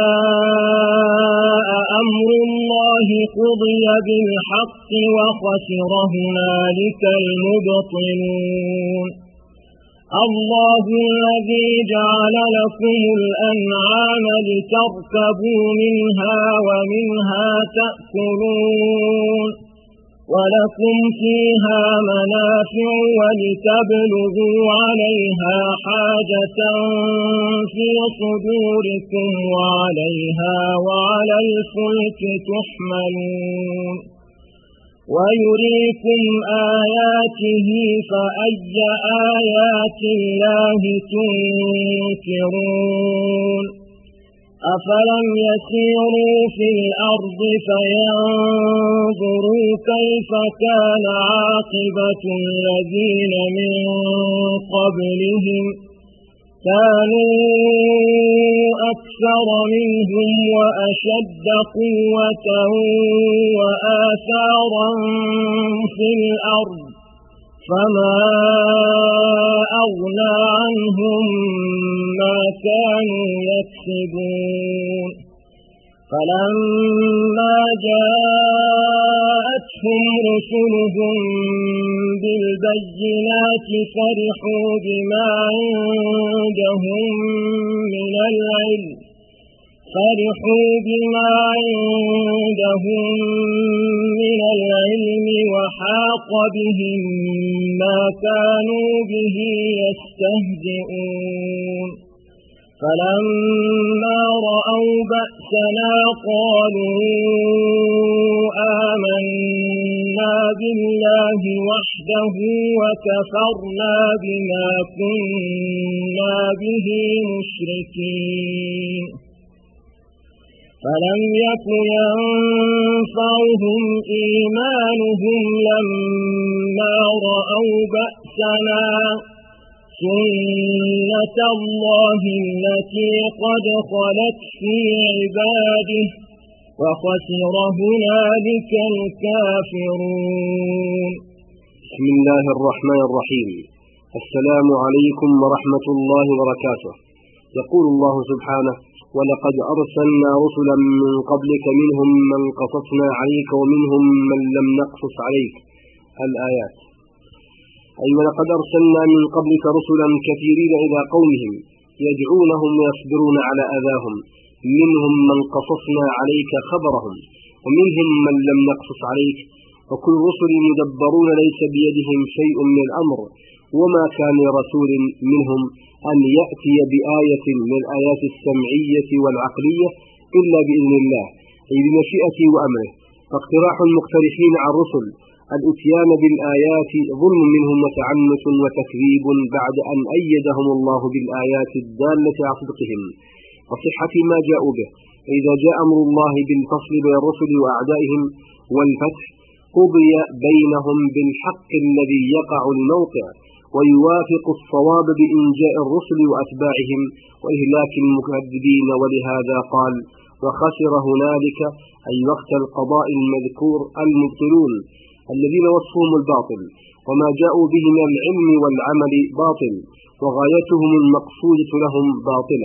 جاء أمر الله قضي بالحق وخسر هنالك المبطلون. الله الذي جعل لكم الأنعام لتركبوا منها ومنها تأكلون، ولكم فيها منافع ولتبلغوا عليها حاجة في صدوركم وعليها وعلى الفلك تحملون، ويريكم آياته فأي آيات الله تنكرون. أفلم يسيروا في الأرض فينظروا كيف كان عاقبة الذين من قبلهم، كانوا أكثر منهم وأشد قوة وآثارا في الأرض، فما أغنى عنهم ما كانوا يكسبون. فلما جاءتهم رسلهم بالبينات فرحوا بما عندهم من العلم فرحوا بما عندهم من العلم وحاق بهم ما كانوا به يستهزئون. فلما رأوا بأسنا قالوا آمنا بالله وحده وكفرنا بما كنا به مشركين. فلم يكن ينفعهم إيمانهم لما رأوا بأسنا، سنة الله التي قد خلت في عباده، وخسر هنالك الكافرون. بسم الله الرحمن الرحيم. السلام عليكم ورحمة الله وبركاته. يقول الله سبحانه: ولقد أرسلنا رسلا من قبلك منهم من قصصنا عليك ومنهم من لم نقصص عليك. الآيات. أي ولقد أرسلنا من قبلك رسلا كثيرين إلى قومهم يدعونهم ويصبرون على أذاهم، منهم من قصصنا عليك خبرهم ومنهم من لم نقصص عليك، وكل رسل مدبرون ليس بيدهم شيء من الأمر، وما كان لرسول منهم أن يأتي بآية من الآيات السمعية والعقلية إلا بإذن الله، أي بمشيئته وأمره. فاقتراح المقترحين عن الرسل الاتيان بالآيات ظلم منهم وتعنت وتكذيب بعد أن أيدهم الله بالآيات الدالة على صدقهم وصحة ما جاءوا به. فإذا جاء أمر الله بالفصل بين الرسل وأعدائهم والفتح قضي بينهم بالحق الذي يقع الموقع ويوافق الصواب بإنجاء الرسل وأتباعهم وإهلاك المكذبين. ولهذا قال: وخسر هنالك، أي وقت القضاء المذكور، المبطلون، الذين وصفهم الباطل وما جاءوا به من العلم والعمل باطل وغايتهم المقصودة لهم باطلة.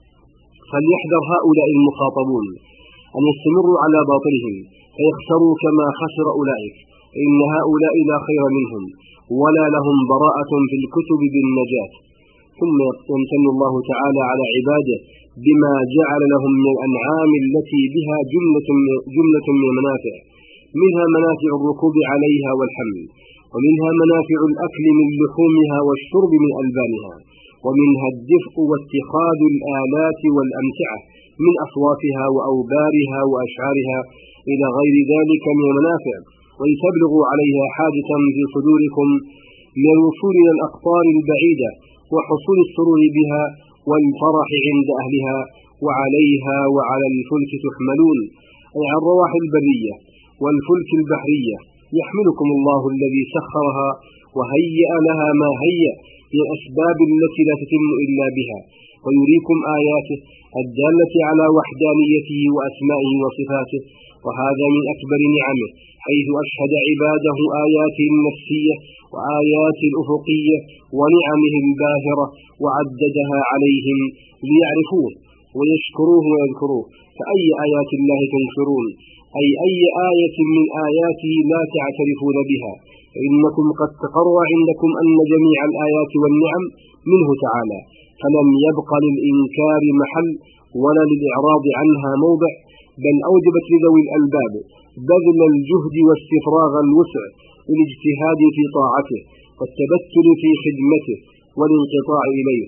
فليحذر هؤلاء المخاطبون أن يستمروا على باطلهم فيخسروا كما خسر أولئك، إن هؤلاء لا خير منهم ولا لهم براءة في الكتب بالنجاة. ثم يمتن الله تعالى على عباده بما جعل لهم من الأنعام التي بها جملة جملة من المنافع، منها منافع الركوب عليها والحمل، ومنها منافع الأكل من لحومها والشرب من ألبانها، ومنها الدفء واتخاذ الآلات والأمتعة من أصواتها وأوبارها وأشعارها إلى غير ذلك من المنافع، ولتبلغوا عليها حاجة في صدوركم من الوصول إلى الأقطار البعيدة وحصول السرور بها والفرح عند أهلها. وعليها وعلى الفلك تحملون، أي على الرواح البرية والفلك البحرية يحملكم الله الذي سخرها وهيأ لها ما هيأ من الأسباب التي لا تتم إلا بها، ويريكم آياته الدالة على وحدانيته وأسمائه وصفاته، وهذا من أكبر نعمه، حيث أشهد عباده آياته النفسية وآياته الأفقية ونعمه الباهرة وعددها عليهم ليعرفوه ويشكروه ويذكروه. فأي آيات الله تنكرون؟ أي أي آية من آياته لا تعترفون بها؟ فإنكم قد تقرر عندكم أن جميع الآيات والنعم منه تعالى، فلم يبق للإنكار محل ولا للإعراض عنها موضع، بل أوجبت لذوي الألباب بذل الجهد واستفراغ الوسع والاجتهاد في طاعته والتبتل في خدمته والانقطاع إليه.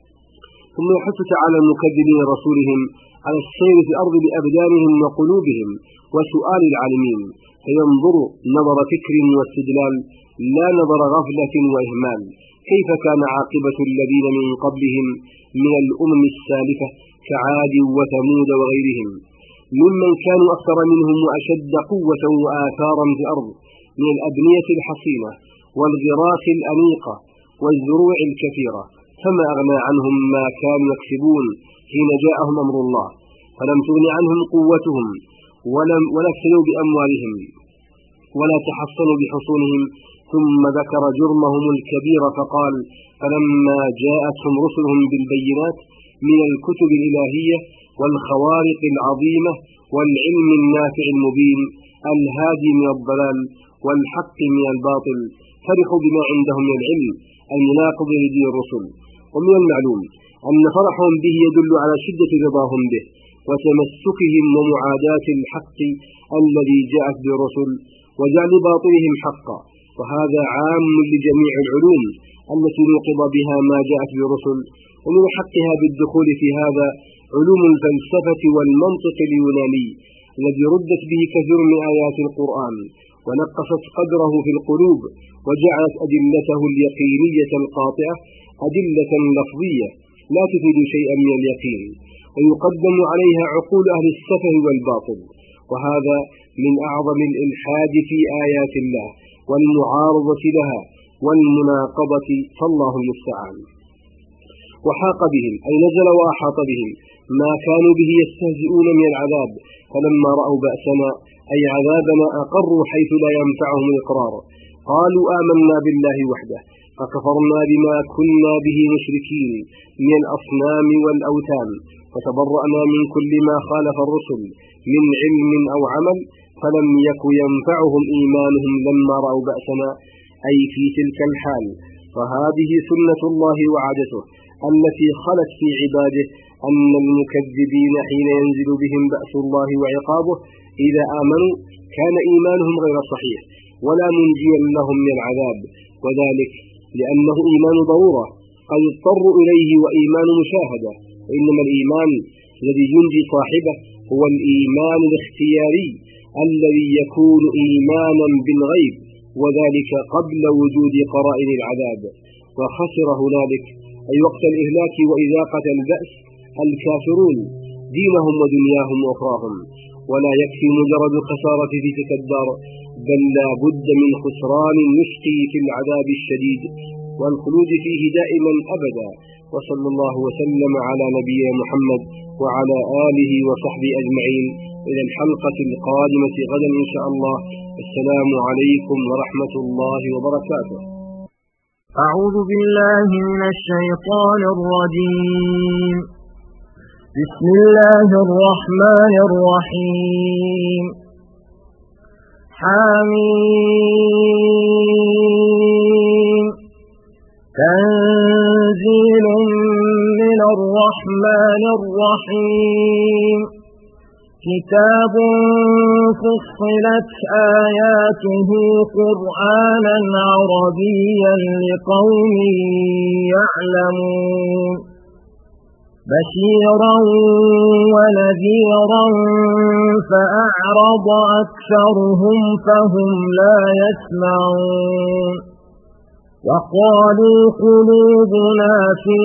ثم يحث تعالى المكذبين رسولهم على السير في الأرض بأبدانهم وقلوبهم وسؤال العالمين، فينظر نظر فكر واستدلال لا نظر غفلة وإهمال. كيف كان عاقبة الذين من قبلهم من الأمم السالفة كعاد وثمود وغيرهم، ممن كانوا أكثر منهم وأشد قوة وآثارا في الأرض من الأبنية الحصينة والغراس الأنيقة والزروع الكثيرة، فما أغنى عنهم ما كانوا يكسبون حين جاءهم أمر الله، فلم تغن عنهم قوتهم ولم ولا افتنوا بأموالهم ولا تحصنوا بحصونهم. ثم ذكر جرمهم الكبير فقال: فلما جاءتهم رسلهم بالبينات من الكتب الإلهية والخوارق العظيمة والعلم النافع المبين الهادي من الضلال والحق من الباطل، فرحوا بما عندهم من العلم المناقض لدين الرسل. ومن المعلوم أن فرحهم به يدل على شدة رضاهم به وتمسكهم ومعاداة الحق الذي جاءت بالرسل وجعل باطلهم حقا، وهذا عام لجميع العلوم التي نوقض بها ما جاءت بالرسل. ومن حقها بالدخول في هذا علوم الفلسفة والمنطق اليوناني الذي ردت به كثير من آيات القرآن ونقصت قدره في القلوب وجعلت أدلته اليقينية القاطعة أدلة لفظية لا تفيد شيئا من اليقين، ويقدم عليها عقول أهل السفه والباطل، وهذا من أعظم الإلحاد في آيات الله والمعارضة لها والمناقضة، فالله المستعان. وحاق بهم أي نزل وأحاط بهم ما كانوا به يستهزئون من العذاب، فلما رأوا بأسنا أي عذابنا أقروا حيث لا ينفعهم الإقرار، قالوا آمنا بالله وحده فكفرنا بما كنا به مشركين من الأصنام والأوثان، وتبرأنا من كل ما خالف الرسل من علم أو عمل، فلم يك ينفعهم إيمانهم لما رأوا بأسنا أي في تلك الحال. فهذه سنة الله وعادته التي خلت في عباده، أن المكذبين حين ينزل بهم بأس الله وعقابه إذا آمنوا كان إيمانهم غير صحيح ولا منجيا لهم من العذاب، وذلك لأنه إيمان ضرورة قد اضطروا إليه وإيمان مشاهدة، وإنما الإيمان الذي ينجي صاحبه هو الإيمان الاختياري الذي يكون إيمانا بالغيب، وذلك قبل وجود قرائن العذاب. وخسر هنالك أي وقت الإهلاك وإذاقة البأس الكافرون دينهم ودنياهم وأخراهم، ولا يكفي مجرد الخسارة في تلك الدار، بل لا بد من خسران يشقي في العذاب الشديد والخلود فيه دائما أبدا. وصلى الله وسلم على نبينا محمد وعلى آله وصحبه أجمعين. إلى الحلقة القادمة غدا إن شاء الله. السلام عليكم ورحمة الله وبركاته. أعوذ بالله من الشيطان الرجيم. بسم الله الرحمن الرحيم. حميم. تنزيل من الرحمن الرحيم. كتاب فصلت آياته قرآنا عربيا لقوم يعلمون. بشيرا ونذيرا فأعرض أكثرهم فهم لا يسمعون. وقالوا قلوبنا في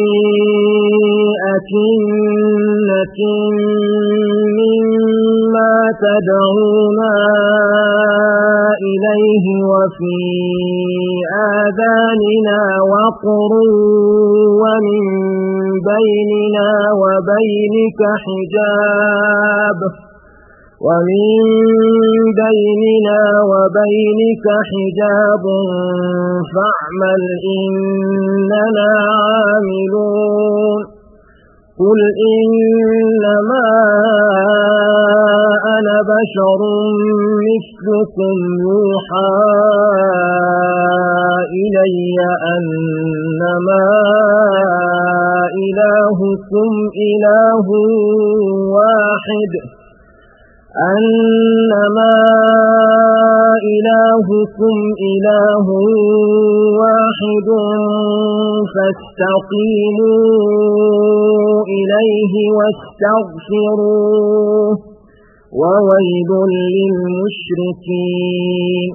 أكنة مما تدعونا إليه وفي آذاننا وقر ومن بيننا وبينك حجاب ومن بيننا وبينك حجاب فاعمل إننا عاملون. قل إنما أنا بشر مثلكم يوحى إلي أنما إلهكم إله واحد أنما إلهكم إله واحد فاستقيموا إليه واستغفروه وويل للمشركين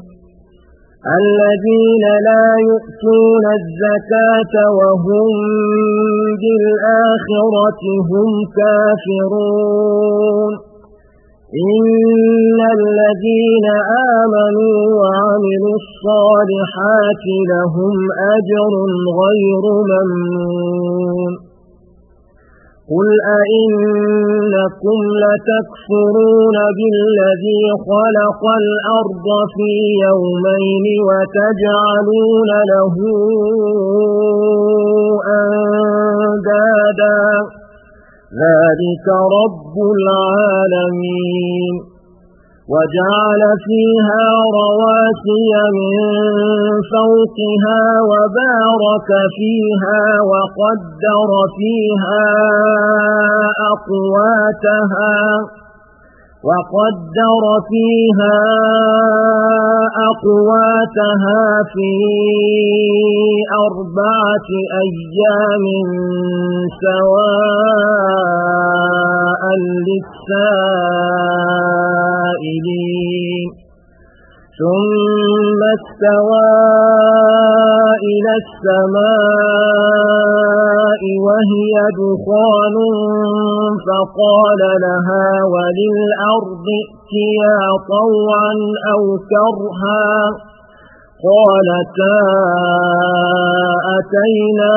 الذين لا يؤتون الزكاة وهم بالآخرة هم كافرون. إن الذين آمنوا وعملوا الصالحات لهم أجر غير ممنون. قل أئنكم لتكفرون بالذي خلق الأرض في يومين وتجعلون له أندادا ذلك رب العالمين. وجعل فيها رواسي من فوقها وبارك فيها وقدر فيها أقواتها وقدر فيها أقواتها في أربعة أيام سواء للسائلين. ثم استوى إلى السماء وهي دخان فقال لها وللأرض ائتيا طوعا أو كرها قالتا أتينا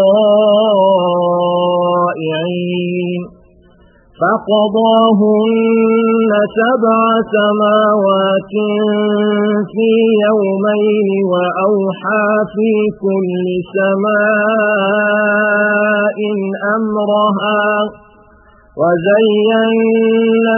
طائعين. فقضاهن سبع سماوات في يومين وأوحى في كل سماء أمرها وزينا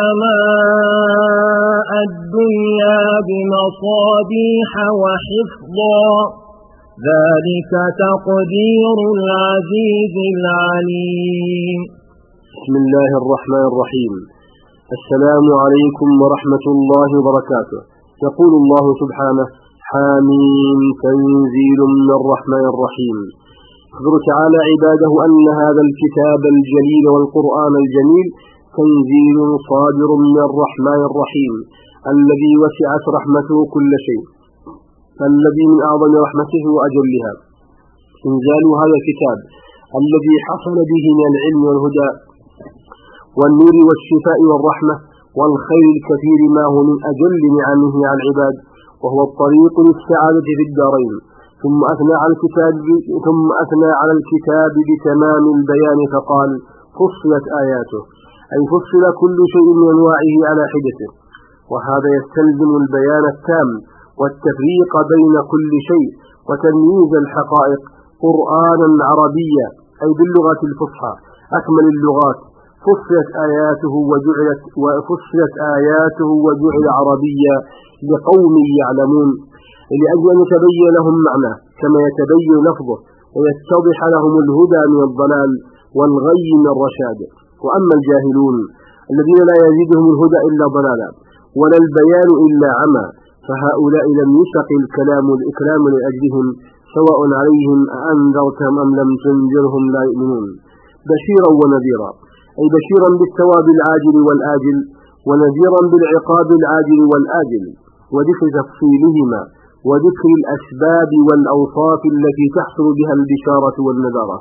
السماء الدنيا بمصابيح وحفظا ذلك تقدير العزيز العليم. بسم الله الرحمن الرحيم. السلام عليكم ورحمة الله وبركاته. يقول الله سبحانه: حميم تنزيل من الرحمن الرحيم. يخبر تعالى عباده أن هذا الكتاب الجليل والقرآن الجميل تنزيل صادر من الرحمن الرحيم الذي وسعت رحمته كل شيء، الذي من أعظم رحمته وأجلها إنزال هذا الكتاب الذي حصل به من العلم والهدى والنور والشفاء والرحمة والخير الكثير ما هو من أجل نعمه على العباد، وهو الطريق للسعادة في الدارين. ثم أثنى على الكتاب ثم أثنى على الكتاب بتمام البيان فقال فصلت آياته، أي فصل كل شيء من أنواعه على حدته، وهذا يستلزم البيان التام والتفريق بين كل شيء وتمييز الحقائق قرآنا عربيا أي باللغة الفصحى أكمل اللغات. فصلت آياته وجعلت وفصلت آياته وجعل عربيا لقوم يعلمون، لأجل أن يتبين لهم معناه كما يتبين لفظه ويتضح لهم الهدى من الضلال والغي من الرشاد. وأما الجاهلون الذين لا يزيدهم الهدى إلا ضلالا ولا البيان إلا عمى، فهؤلاء لم يسق الكلام الإكرام لأجلهم، سواء عليهم أأنذرتهم أم لم تنذرهم لا يؤمنون. بشيرا ونذيرا، أي بشيرا بالثواب العاجل والآجل، ونذيرا بالعقاب العاجل والآجل، وذكر تفصيلهما وذكر الأسباب والأوصاف التي تحصل بها البشارة والنذارة.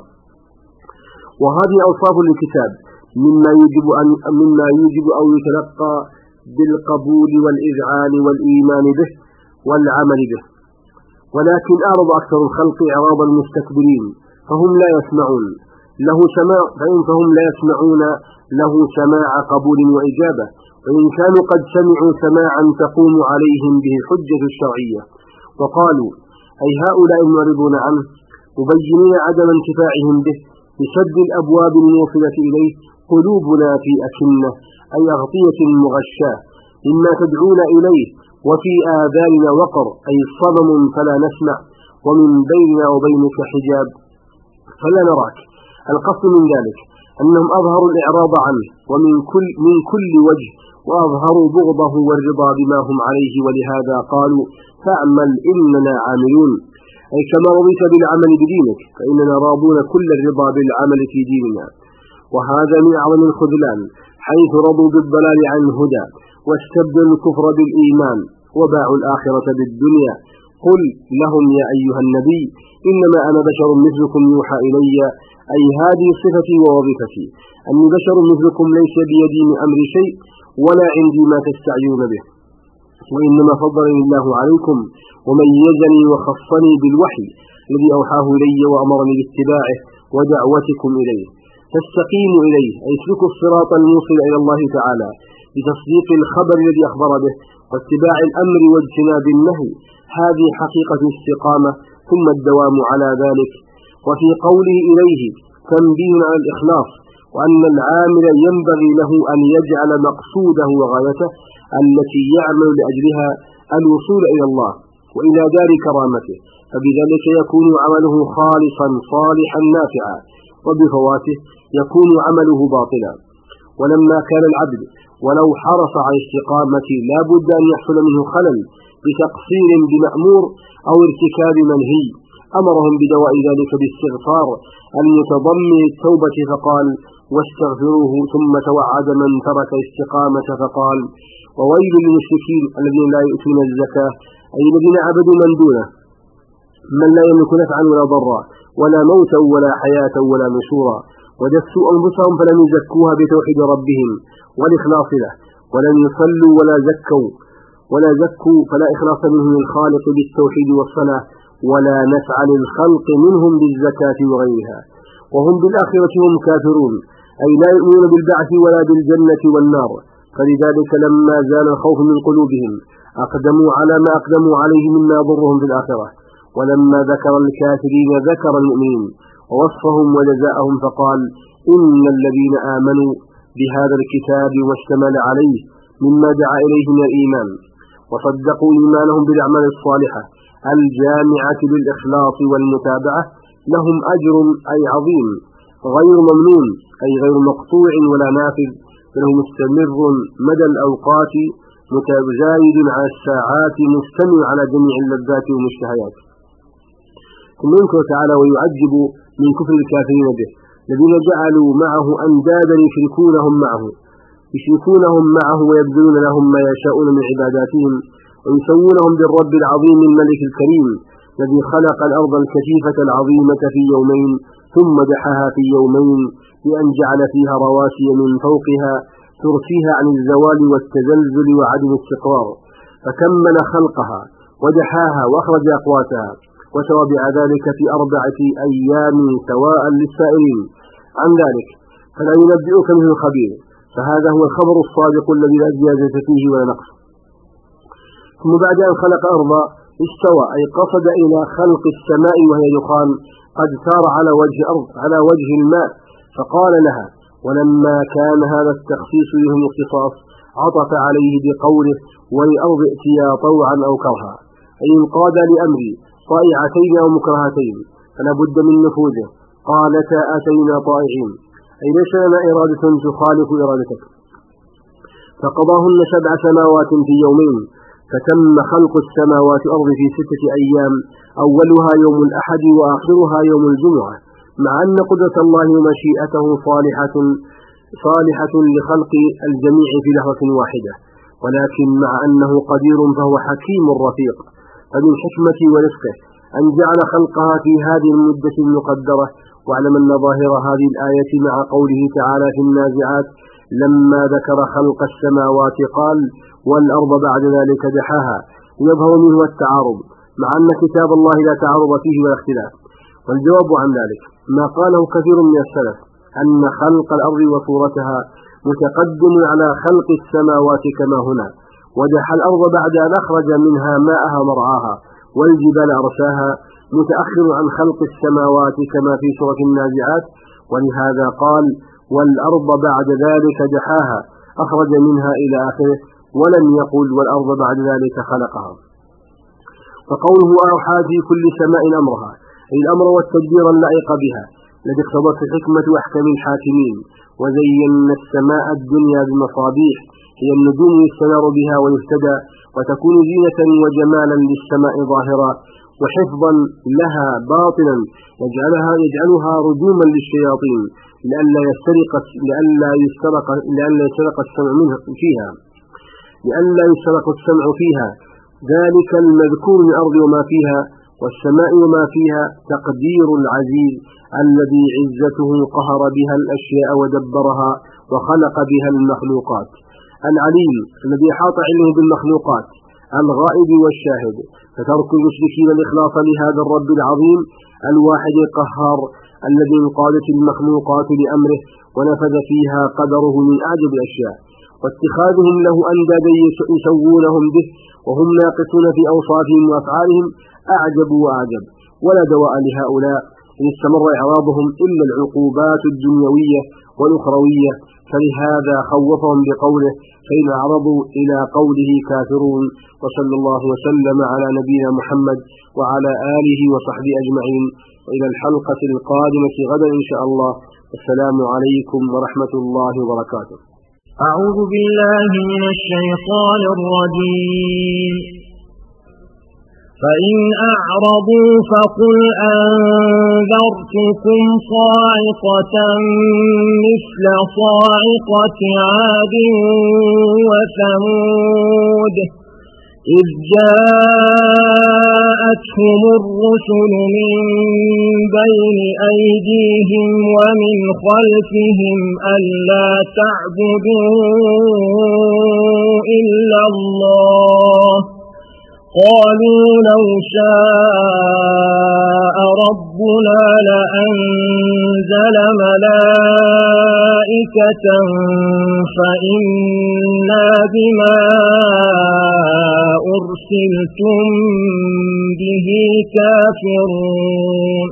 وهذه أوصاف الكتاب مما يجب أن مما يجب أن يتلقى بالقبول والإذعان والإيمان به والعمل به، ولكن أعرض أكثر الخلق إعراض المستكبرين فهم لا يسمعون له سماع فهم لا يسمعون له سماع قبول وإجابة، وإن كانوا قد سمعوا سماعا تقوم عليهم به حجة الشرعية. وقالوا أي هؤلاء المعرضون عنه مبينين عدم انتفاعهم به بسد الأبواب الموصلة إليه قلوبنا في أكنة أي أغطية مغشاة مما تدعون إليه، وفي آذاننا وقر أي صمم فلا نسمع، ومن بيننا وبينك حجاب فلا نراك. القصد من ذلك أنهم أظهروا الإعراض عنه ومن كل, من كل وجه، وأظهروا بغضه والرضا بما هم عليه، ولهذا قالوا فاعمل إننا عاملون، أي كما رضيت بالعمل بدينك فإننا راضون كل الرضا بالعمل في ديننا. وهذا من أعظم الخذلان حيث رضوا بالضلال عن الهدى واستبدلوا الكفر بالإيمان وباعوا الآخرة بالدنيا. قل لهم يا أيها النبي إنما أنا بشر مثلكم يوحى إلي، أي هذه صفتي ووظيفتي أني بشر مثلكم ليس بيدي من أمر شيء ولا عندي ما تستعجلون به، وإنما فضلني الله عليكم وميزني وخصني بالوحي الذي أوحاه إلي وأمرني باتباعه ودعوتكم إليه، فاستقيموا إليه أي اسلكوا الصراط الموصل إلى الله تعالى بتصديق الخبر الذي أخبر به واتباع الأمر واجتناب النهي، هذه حقيقة الاستقامة ثم الدوام على ذلك. وفي قوله إليه تنبيه على الإخلاص، وأن العامل ينبغي له أن يجعل مقصوده وغايته التي يعمل لأجلها الوصول إلى الله وإلى دار كرامته، فبذلك يكون عمله خالصا صالحا نافعا، وبفواته يكون عمله باطلا. ولما كان العبد ولو حرص على الاستقامة لا بد أن يحصل منه خلل بتقصير بمأمور أو ارتكاب منهي، أمرهم بدواء ذلك باستغفار المتضمن التوبة فقال واستغفروه، ثم توعد من ترك الاستقامة فقال وويل للمشركين الذين لا يؤتون الزكاة، أي الذين عبدوا من دونه من لا يملك نفعا ولا ضرا ولا موتا ولا حياة ولا نشورا، ودسوا أنفسهم فلم يزكوها بتوحيد ربهم والإخلاص له، ولم يصلوا ولا زكوا ولا زكوا فلا إخلاص منهم الخالق بالتوحيد والصلاة ولا نفع للخلق منهم بالزكاة وغيرها، وهم بالآخرة هم كافرون أي لا يؤمنون بالبعث ولا بالجنة والنار. فلذلك لما زال الخوف من قلوبهم أقدموا على ما أقدموا عليه مما يضرهم في الآخرة، ولما ذكر الكافرين ذكر المؤمنين ووصفهم وجزاءهم فقال إن الذين آمنوا بهذا الكتاب واشتمل عليه مما دعا إليه من الإيمان وصدقوا إيمانهم بالأعمال الصالحة الجامعة للإخلاص والمتابعة لهم أجر أي عظيم غير ممنون أي غير مقطوع ولا نافذ، فله مستمر مدى الأوقات متزايد على الساعات مستمر على جميع اللذات والمشتهيات. ثم ينكر تعالى ويعجب من كفر الكافرين به الذين جعلوا معه أندادا يشركونهم معه يشركونهم معه ويبذلون لهم ما يشاءون من عباداتهم ويسوونهم بالرب العظيم الملك الكريم الذي خلق الأرض الكثيفة العظيمة في يومين ثم دحاها في يومين بأن جعل فيها رواسي من فوقها ترفيها عن الزوال والتزلزل وعدم الاستقرار، فكمل خلقها ودحاها وأخرج أقواتها وتوابع ذلك في أربعة أيام سواء للسائلين عن ذلك، فلا ينبئك منه خبير، فهذا هو الخبر الصادق الذي لا زيادة فيه ولا نقص. ثم بعد أن خلق أرضا استوى، أي قصد إلى خلق السماء وهي دخان قد سار على وجه أرض على وجه الماء، فقال لها، ولما كان هذا التخصيص لهم اختصاص عطف عليه بقوله والأرض ائتيا طوعا أو كرها، أي انقاد لأمري طائعتين أو مكرهتين فلا بد من نفوذه، قالتا أتينا طائعين، أي ليس لنا إرادة تخالف إرادتك. فقضاهن سبع سماوات في يومين، فتم خلق السماوات والأرض في ستة أيام، أولها يوم الأحد وآخرها يوم الجمعة، مع أن قدرة الله ومشيئته صالحة صالحة لخلق الجميع في لحظة واحدة، ولكن مع أنه قدير فهو حكيم رفيق، فمن حكمة ورفقه أن جعل خلقها في هذه المدة المقدرة. واعلم أن ظاهر هذه الآية مع قوله تعالى في النازعات لما ذكر خلق السماوات قال والأرض بعد ذلك دحاها، يظهر منه التعارض، مع أن كتاب الله لا تعارض فيه ولا اختلاف. والجواب عن ذلك ما قاله كثير من السلف أن خلق الأرض وصورتها متقدم على خلق السماوات كما هنا، ودح الأرض بعد أن أخرج منها ماءها مرعاها والجبال أرساها، متأخر عن خلق السماوات كما في سورة النازعات، ولهذا قال والأرض بعد ذلك دحاها أخرج منها إلى آخره، ولم يقل والأرض بعد ذلك خلقها. فقوله أوحى في كل سماء أمرها، أي الأمر والتدبير اللائق بها الذي اقتضت الحكمة وأحكم الحاكمين. وزينا السماء الدنيا بمصابيح، هي النجوم يستنار بها ويهتدى، وتكون زينة وجمالا للسماء ظاهرا، وحفظا لها باطنا يجعلها يجعلها رجوما للشياطين لئلا يسترق لئلا يسترق لئلا يسترق السمع منها فيها لئلا يسترق السمع فيها ذلك المذكور من الأرض وما فيها والسماء وما فيها تقدير العزيز الذي عزته قهر بها الأشياء ودبرها وخلق بها المخلوقات، العليم الذي حاط علمه بالمخلوقات، الغائب والشاهد. فترك المشركين الإخلاص لهذا الرب العظيم الواحد القهار الذي انقادت المخلوقات لأمره ونفذ فيها قدره من أعجب الأشياء، واتخاذهم له أندادا يسوونهم به وهم ناقصون في أوصافهم وأفعالهم أعجب وأعجب. ولا دواء لهؤلاء إن استمر إعراضهم إلا العقوبات الدنيوية والأخروية، فلهذا خوفهم بقوله فإن أعرضوا إلى قوله كافرون. وصلى الله وسلم على نبينا محمد وعلى آله وصحبه أجمعين، وإلى الحلقة القادمة غدا إن شاء الله. السلام عليكم ورحمة الله وبركاته. أعوذ بالله من الشيطان الرجيم. فإن أعرضوا فقل أنذرتكم صاعقة مثل صاعقة عاد وثمود إذ جاءتهم الرسل من بين أيديهم ومن خلفهم ألا تعبدوا إلا الله قالوا لو شاء ربنا لأنزل ملائكة فإنا بما أرسلتم به كافرون.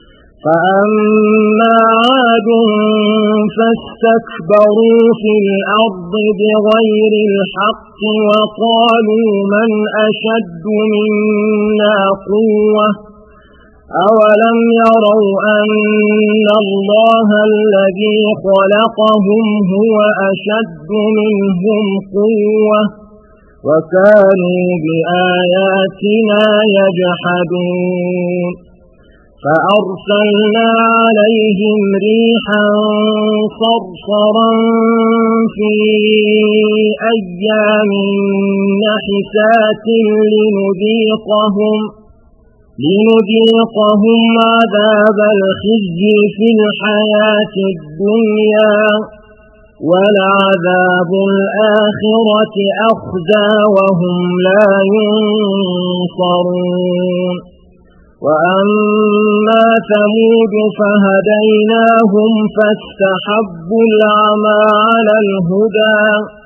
فأما عاد فاستكبروا في الأرض بغير الحق وقالوا من أشد منا قوة أولم يروا أن الله الذي خلقهم هو أشد منهم قوة وكانوا بآياتنا يجحدون. فأرسلنا عليهم ريحا صرصرا في أيام نحسات لنذيقهم لنذيقهم عذاب الخزي في الحياة الدنيا ولعذاب الآخرة أخزى وهم لا ينصرون. وأما ثمود فهديناهم فاستحبوا العمى على الهدى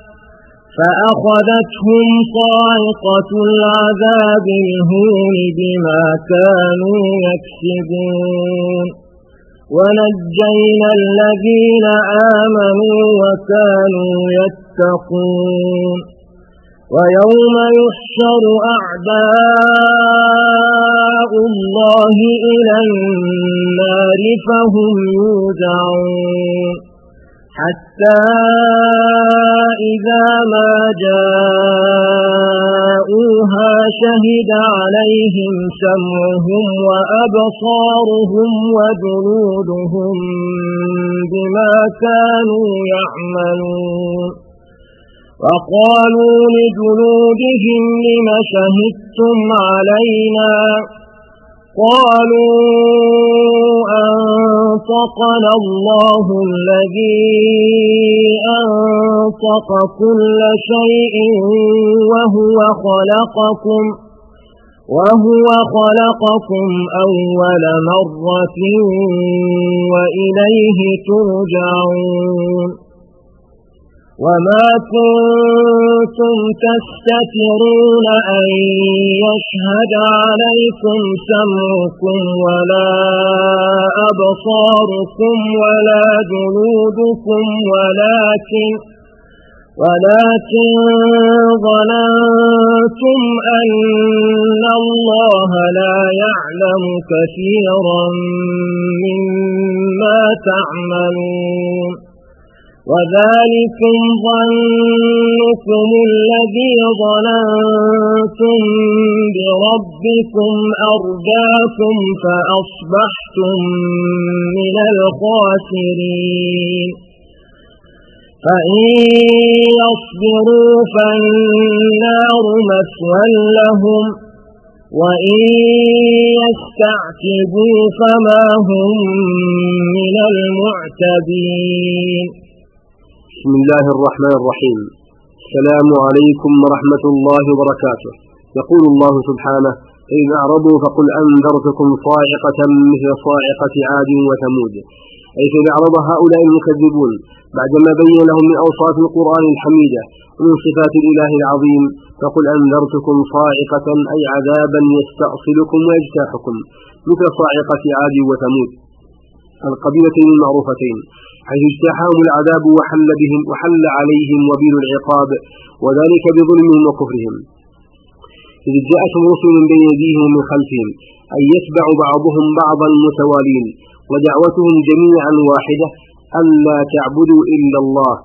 فأخذتهم صاعقة العذاب الهون بما كانوا يكسبون ونجينا الذين آمنوا وكانوا يتقون ويوم يحشر أعداء الله إلى النار فهم يوزعون حتى إذا ما جاءوها شهد عليهم سمعهم وأبصارهم وجلودهم بما كانوا يعملون وقالوا لجلودهم لم شهدتم علينا قالوا أنطقنا الله الذي أنطق كل شيء وهو خلقكم وهو خلقكم أول مرة وإليه ترجعون وما كنتم تستترون أن يشهد عليكم سمعكم ولا أبصاركم ولا جلودكم ولكن ولكن ظننتم أن الله لا يعلم كثيرا مما تعملون وذلكم ظنكم الذي ظننتم بربكم أرداكم فأصبحتم من الخاسرين فإن يصبروا فالنار مثوى لهم وإن يستعتبوا فما هم من المعتبين. بسم الله الرحمن الرحيم. السلام عليكم ورحمة الله وبركاته. يقول الله سبحانه: فإذا أعرضوا فقل أنذرتكم صاعقة مثل صاعقة عاد وثمود. أي فإذا أعرض هؤلاء المكذبون بعدما بين لهم من أوصاف القرآن الحميدة ومن صفات الإله العظيم فقل أنذرتكم صاعقة أي عذابا يستأصلكم ويجتاحكم مثل صاعقة عاد وثمود القبيلتين المعروفتين، حيث اجتاحهم العذاب وحل بهم وحل عليهم وبيل العقاب، وذلك بظلمهم وكفرهم، إذ جاءتهم رسل من بين أيديهم ومن خلفهم أن يتبع بعضهم بعضا متوالين، ودعوتهم جميعا واحدة ألا تعبدوا إلا الله،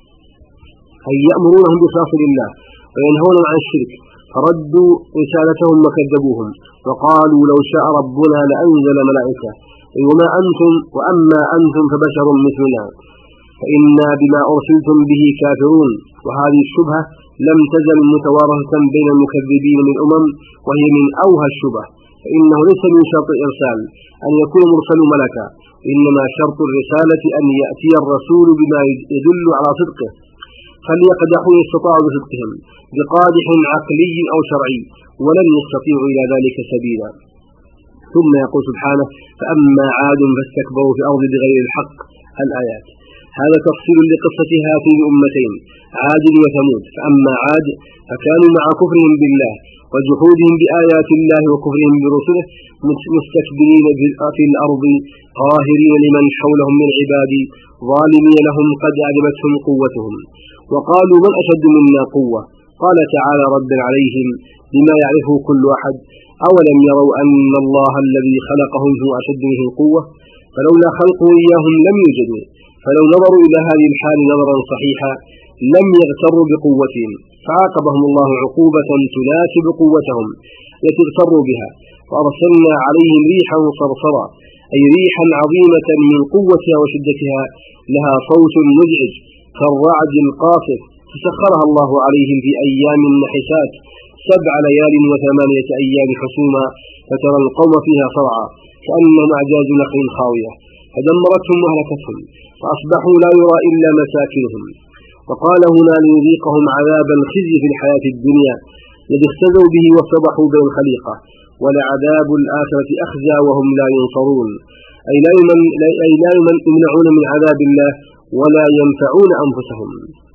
أي يأمرونهم بإخلاص لله وينهونهم عن الشرك، فردوا رسالتهم وكذبوهم وقالوا لو شاء ربنا لأنزل ملائكة وما أنتم وأما أنتم فبشر مثلنا فإنا بما أرسلتم به كافرون. وهذه الشبهة لم تزل متوارثة بين المكذبين من الأمم، وهي من أوهى الشبه، فإنه ليس من شرط الإرسال أن يكون مرسل ملكا، إنما شرط الرسالة أن يأتي الرسول بما يدل على صدقه، فليقدحوا استطاعوا بصدقهم بقادح عقلي أو شرعي ولن يستطيعوا إلى ذلك سبيلا. ثم يقول سبحانه: فأما عاد فاستكبروا في الأرض بغير الحق. الآيات. هذا تفصيل لقصة هاتين الأمتين عاد وثمود. فأما عاد فكانوا مع كفرهم بالله وجحودهم بآيات الله وكفرهم برسله مستكبرين في الأرض قاهرين لمن حولهم من عباد ظالمين لهم قد أعجبتهم قوتهم، وقالوا من أشد منا قوة. قال تعالى ردا عليهم بما يعرفه كل أحد: أولم يروا أن الله الذي خلقهم هو أشد منهم قوة، فلولا خلقوا إياهم لم يوجدوا، فلو نظروا إلى هذه الحال نظرا صحيحا لم يغتروا بقوتهم، فعاقبهم الله عقوبة تناسب قوتهم التي اغتروا بها، وأرسلنا عليهم ريحا صرصرا، أي ريحا عظيمة من قوتها وشدتها لها صوت مزعج كالرعد القاصف، فسخرها الله عليهم في أيام نحسات سبع ليال وثمانية أيام حسوما، فترى القوم فيها صرعى كأنهم أعجاز نخل خاوية، فدمرتهم وهلكتهم فأصبحوا لا يرى إلا مساكنهم. وقال هنا ليذيقهم عذاب الخزي في الحياة الدنيا الذي اختزوا به وافتضحوا بين الخليقة، ولعذاب الآخرة أخزى وهم لا ينصرون، أي لا يمنعون من عذاب الله ولا ينفعون أنفسهم.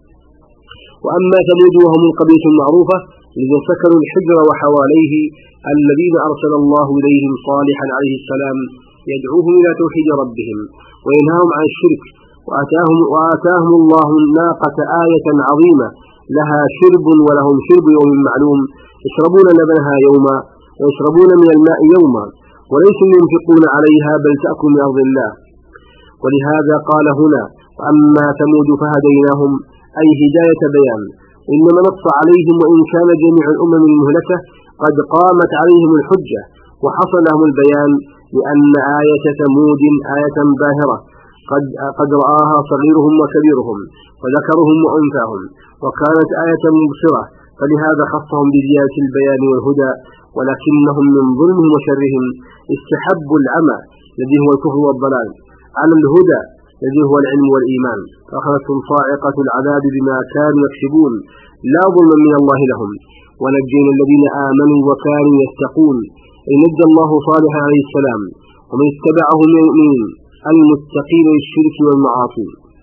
وأما ثمود وهم القبيلة المعروفة الذين سكنوا الحجر وحواليه الذين أرسل الله إليهم صالحا عليه السلام يدعوهم إلى توحيد ربهم وينهاهم عن الشرك، وآتاهم, وآتاهم الله الناقة آية عظيمة لها شرب ولهم شرب يوم معلوم، يشربون لبنها يوما ويشربون من الماء يوما وليسوا ينفقون عليها بل تأكل من أرض الله. ولهذا قال هنا: وأما ثمود فهديناهم، أي هداية بيان، إنما نص عليهم وإن كان جميع الأمم المهلكة قد قامت عليهم الحجة وحصل لهم البيان، لأن آية ثمود آية باهرة قد, قد رآها صغيرهم وكبيرهم وذكرهم وأنثاهم، وكانت آية مبصرة، فلهذا خصهم بزيادة البيان والهدى، ولكنهم من ظلمهم وشرهم استحبوا العمى الذي هو الكفر والضلال على الهدى الذي هو العلم والإيمان، فأخذتهم صاعقة العذاب بما كانوا يكسبون لا ظلم من الله لهم. ونجينا الذين آمنوا وكانوا يتقون، أي نجى الله صالحا عليه السلام ومن اتبعه من المؤمنين المتقين للشرك والمعاصي.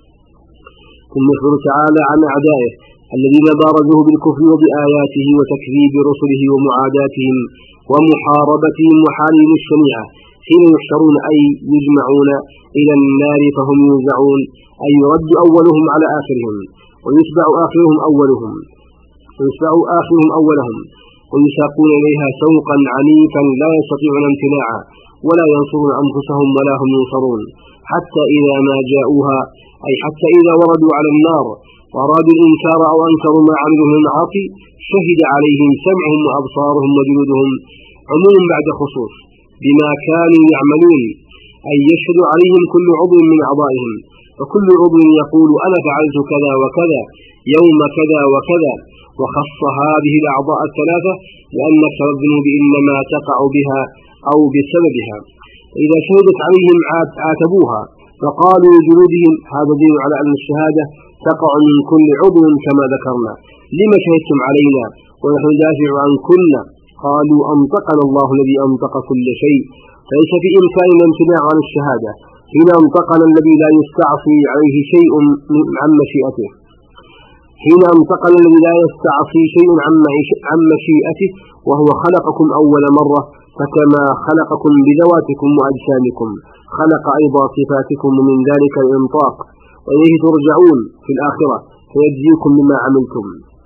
ثم يخبر تعالى عن أعدائه الذين بارزوه بالكفر وبآياته وتكذيب رسله ومعاداتهم ومحاربتهم وحالهم الشنيعة حين يحشرون، أي يجمعون إلى النار فهم يوزعون، أي يرد أولهم على آخرهم ويتبع آخرهم أولهم ويتبع آخرهم أولهم ويساقون إليها سوقا عنيفا لا يستطيعون امتناعا ولا ينصرون أنفسهم ولا هم ينصرون، حتى إذا ما جاءوها، أي حتى إذا وردوا على النار وأرادوا الإنكار أو أنكروا ما عملوا من المعاصي شهد عليهم سمعهم وأبصارهم وجلودهم عموم بعد خصوص بما كانوا يعملون، أي يشهد عليهم كل عضو من أعضائهم، وكل عضو يقول أنا فعلت كذا وكذا يوم كذا وكذا، وخص هذه الأعضاء الثلاثة لأن أكثر الذنوب إنما تقع بها أو بسببها، إذا شهدت عليهم عاتبوها فقالوا لجلودهم: هذا دليل على أن الشهادة تقع من كل عضو كما ذكرنا، لما شهدتم علينا ونحن ندافع عن كنا؟ قالوا: أنطقنا الله الذي أنطق كل شيء، فليس في إمكاننا الامتناع عن الشهادة حين أنطقنا الذي لا يستعصي عليه شيء عن مشيئته حين أنطقنا الذي لا يستعصي شيء عن مشيئته وهو خلقكم أول مرة، فكما خلقكم بذواتكم وأجسامكم خلق أيضا صفاتكم، ومن ذلك الإنطاق، وإليه ترجعون في الآخرة فيجزيكم بما عملتم.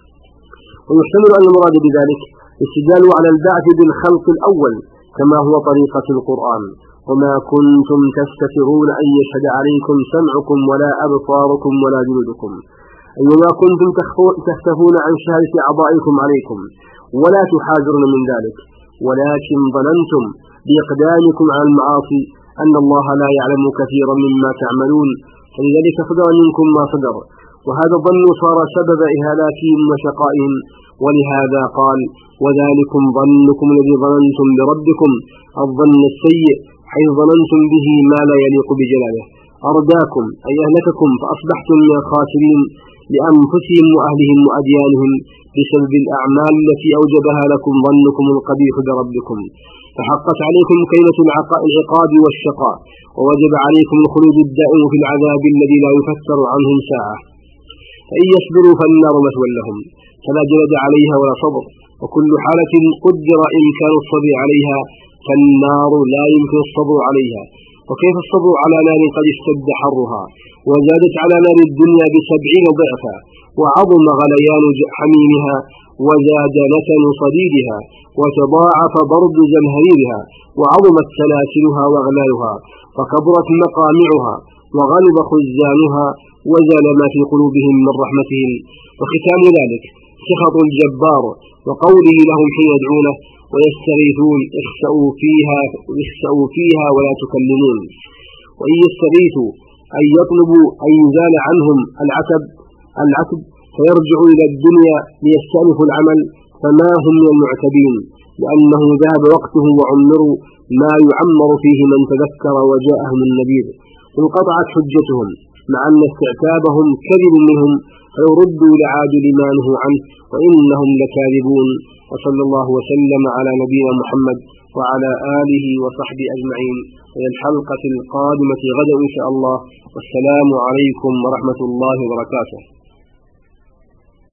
ويحتمل أن المراد بذلك استدلال على البعث بالخلق الأول كما هو طريقة القرآن: وما كنتم تستترون أن يشهد عليكم سمعكم ولا أبصاركم ولا جلودكم، أي وما كنتم تختفون عن شهادة أعضائكم عليكم ولا تحاذرون من ذلك، ولكن ظننتم بإقدامكم على المعاصي أن الله لا يعلم كثيرا مما تعملون، فلذلك صدر منكم ما صدر، وهذا الظن صار سبب إهلاكهم وشقائهم. ولهذا قال: وذلكم ظنكم الذي ظننتم بربكم الظن السيء، حيث ظننتم به ما لا يليق بجلاله، أرداكم أي أهلككم، فأصبحتم من الخاسرين لأنفسهم وأهلهم وأديانهم بسبب الأعمال التي أوجبها لكم ظنكم القبيح بربكم، فحقت عليكم كلمة العقاب والشقاء، ووجب عليكم الخلود الدائم في العذاب الذي لا يفتر عنهم ساعة. فإن يصبروا فالنار مثوى لهم، فلا جلد عليها ولا صبر، وكل حالة قدر إمكان الصبر عليها فالنار لا يمكن الصبر عليها. وكيف الصبر على نار قد اشتد حرها وزادت على نار الدنيا بسبعين ضعفا، وعظم غليان حميمها وزاد لسن صديدها وتضاعف برد زمهريرها وعظمت سلاسلها وأغلالها فكبرت مقامعها وغلظ خزانها وزال ما في قلوبهم من رحمتهم. وختام ذلك سخط الجبار وقوله لهم حين يدعونه ويستغيثون: اخسأوا فيها, اخسأوا فيها ولا تكلمون. وإن يستغيثوا أن يطلبوا أن يزال عنهم العتب العتب فيرجعوا إلى الدنيا ليستأنفوا العمل فما هم من المعتبين، لأنه ذهب وقته وعمروا ما يعمر فيه من تذكر وجاءهم النبي، انقطعت حجتهم مع أن استعتابهم كذب منهم، فلو ردوا لعادوا لما نهوا عنه وإنهم لكاذبون. وصلى الله وسلم على نبينا محمد وعلى آله وصحبه أجمعين إلى الحلقة القادمة غدا إن شاء الله. والسلام عليكم ورحمة الله وبركاته.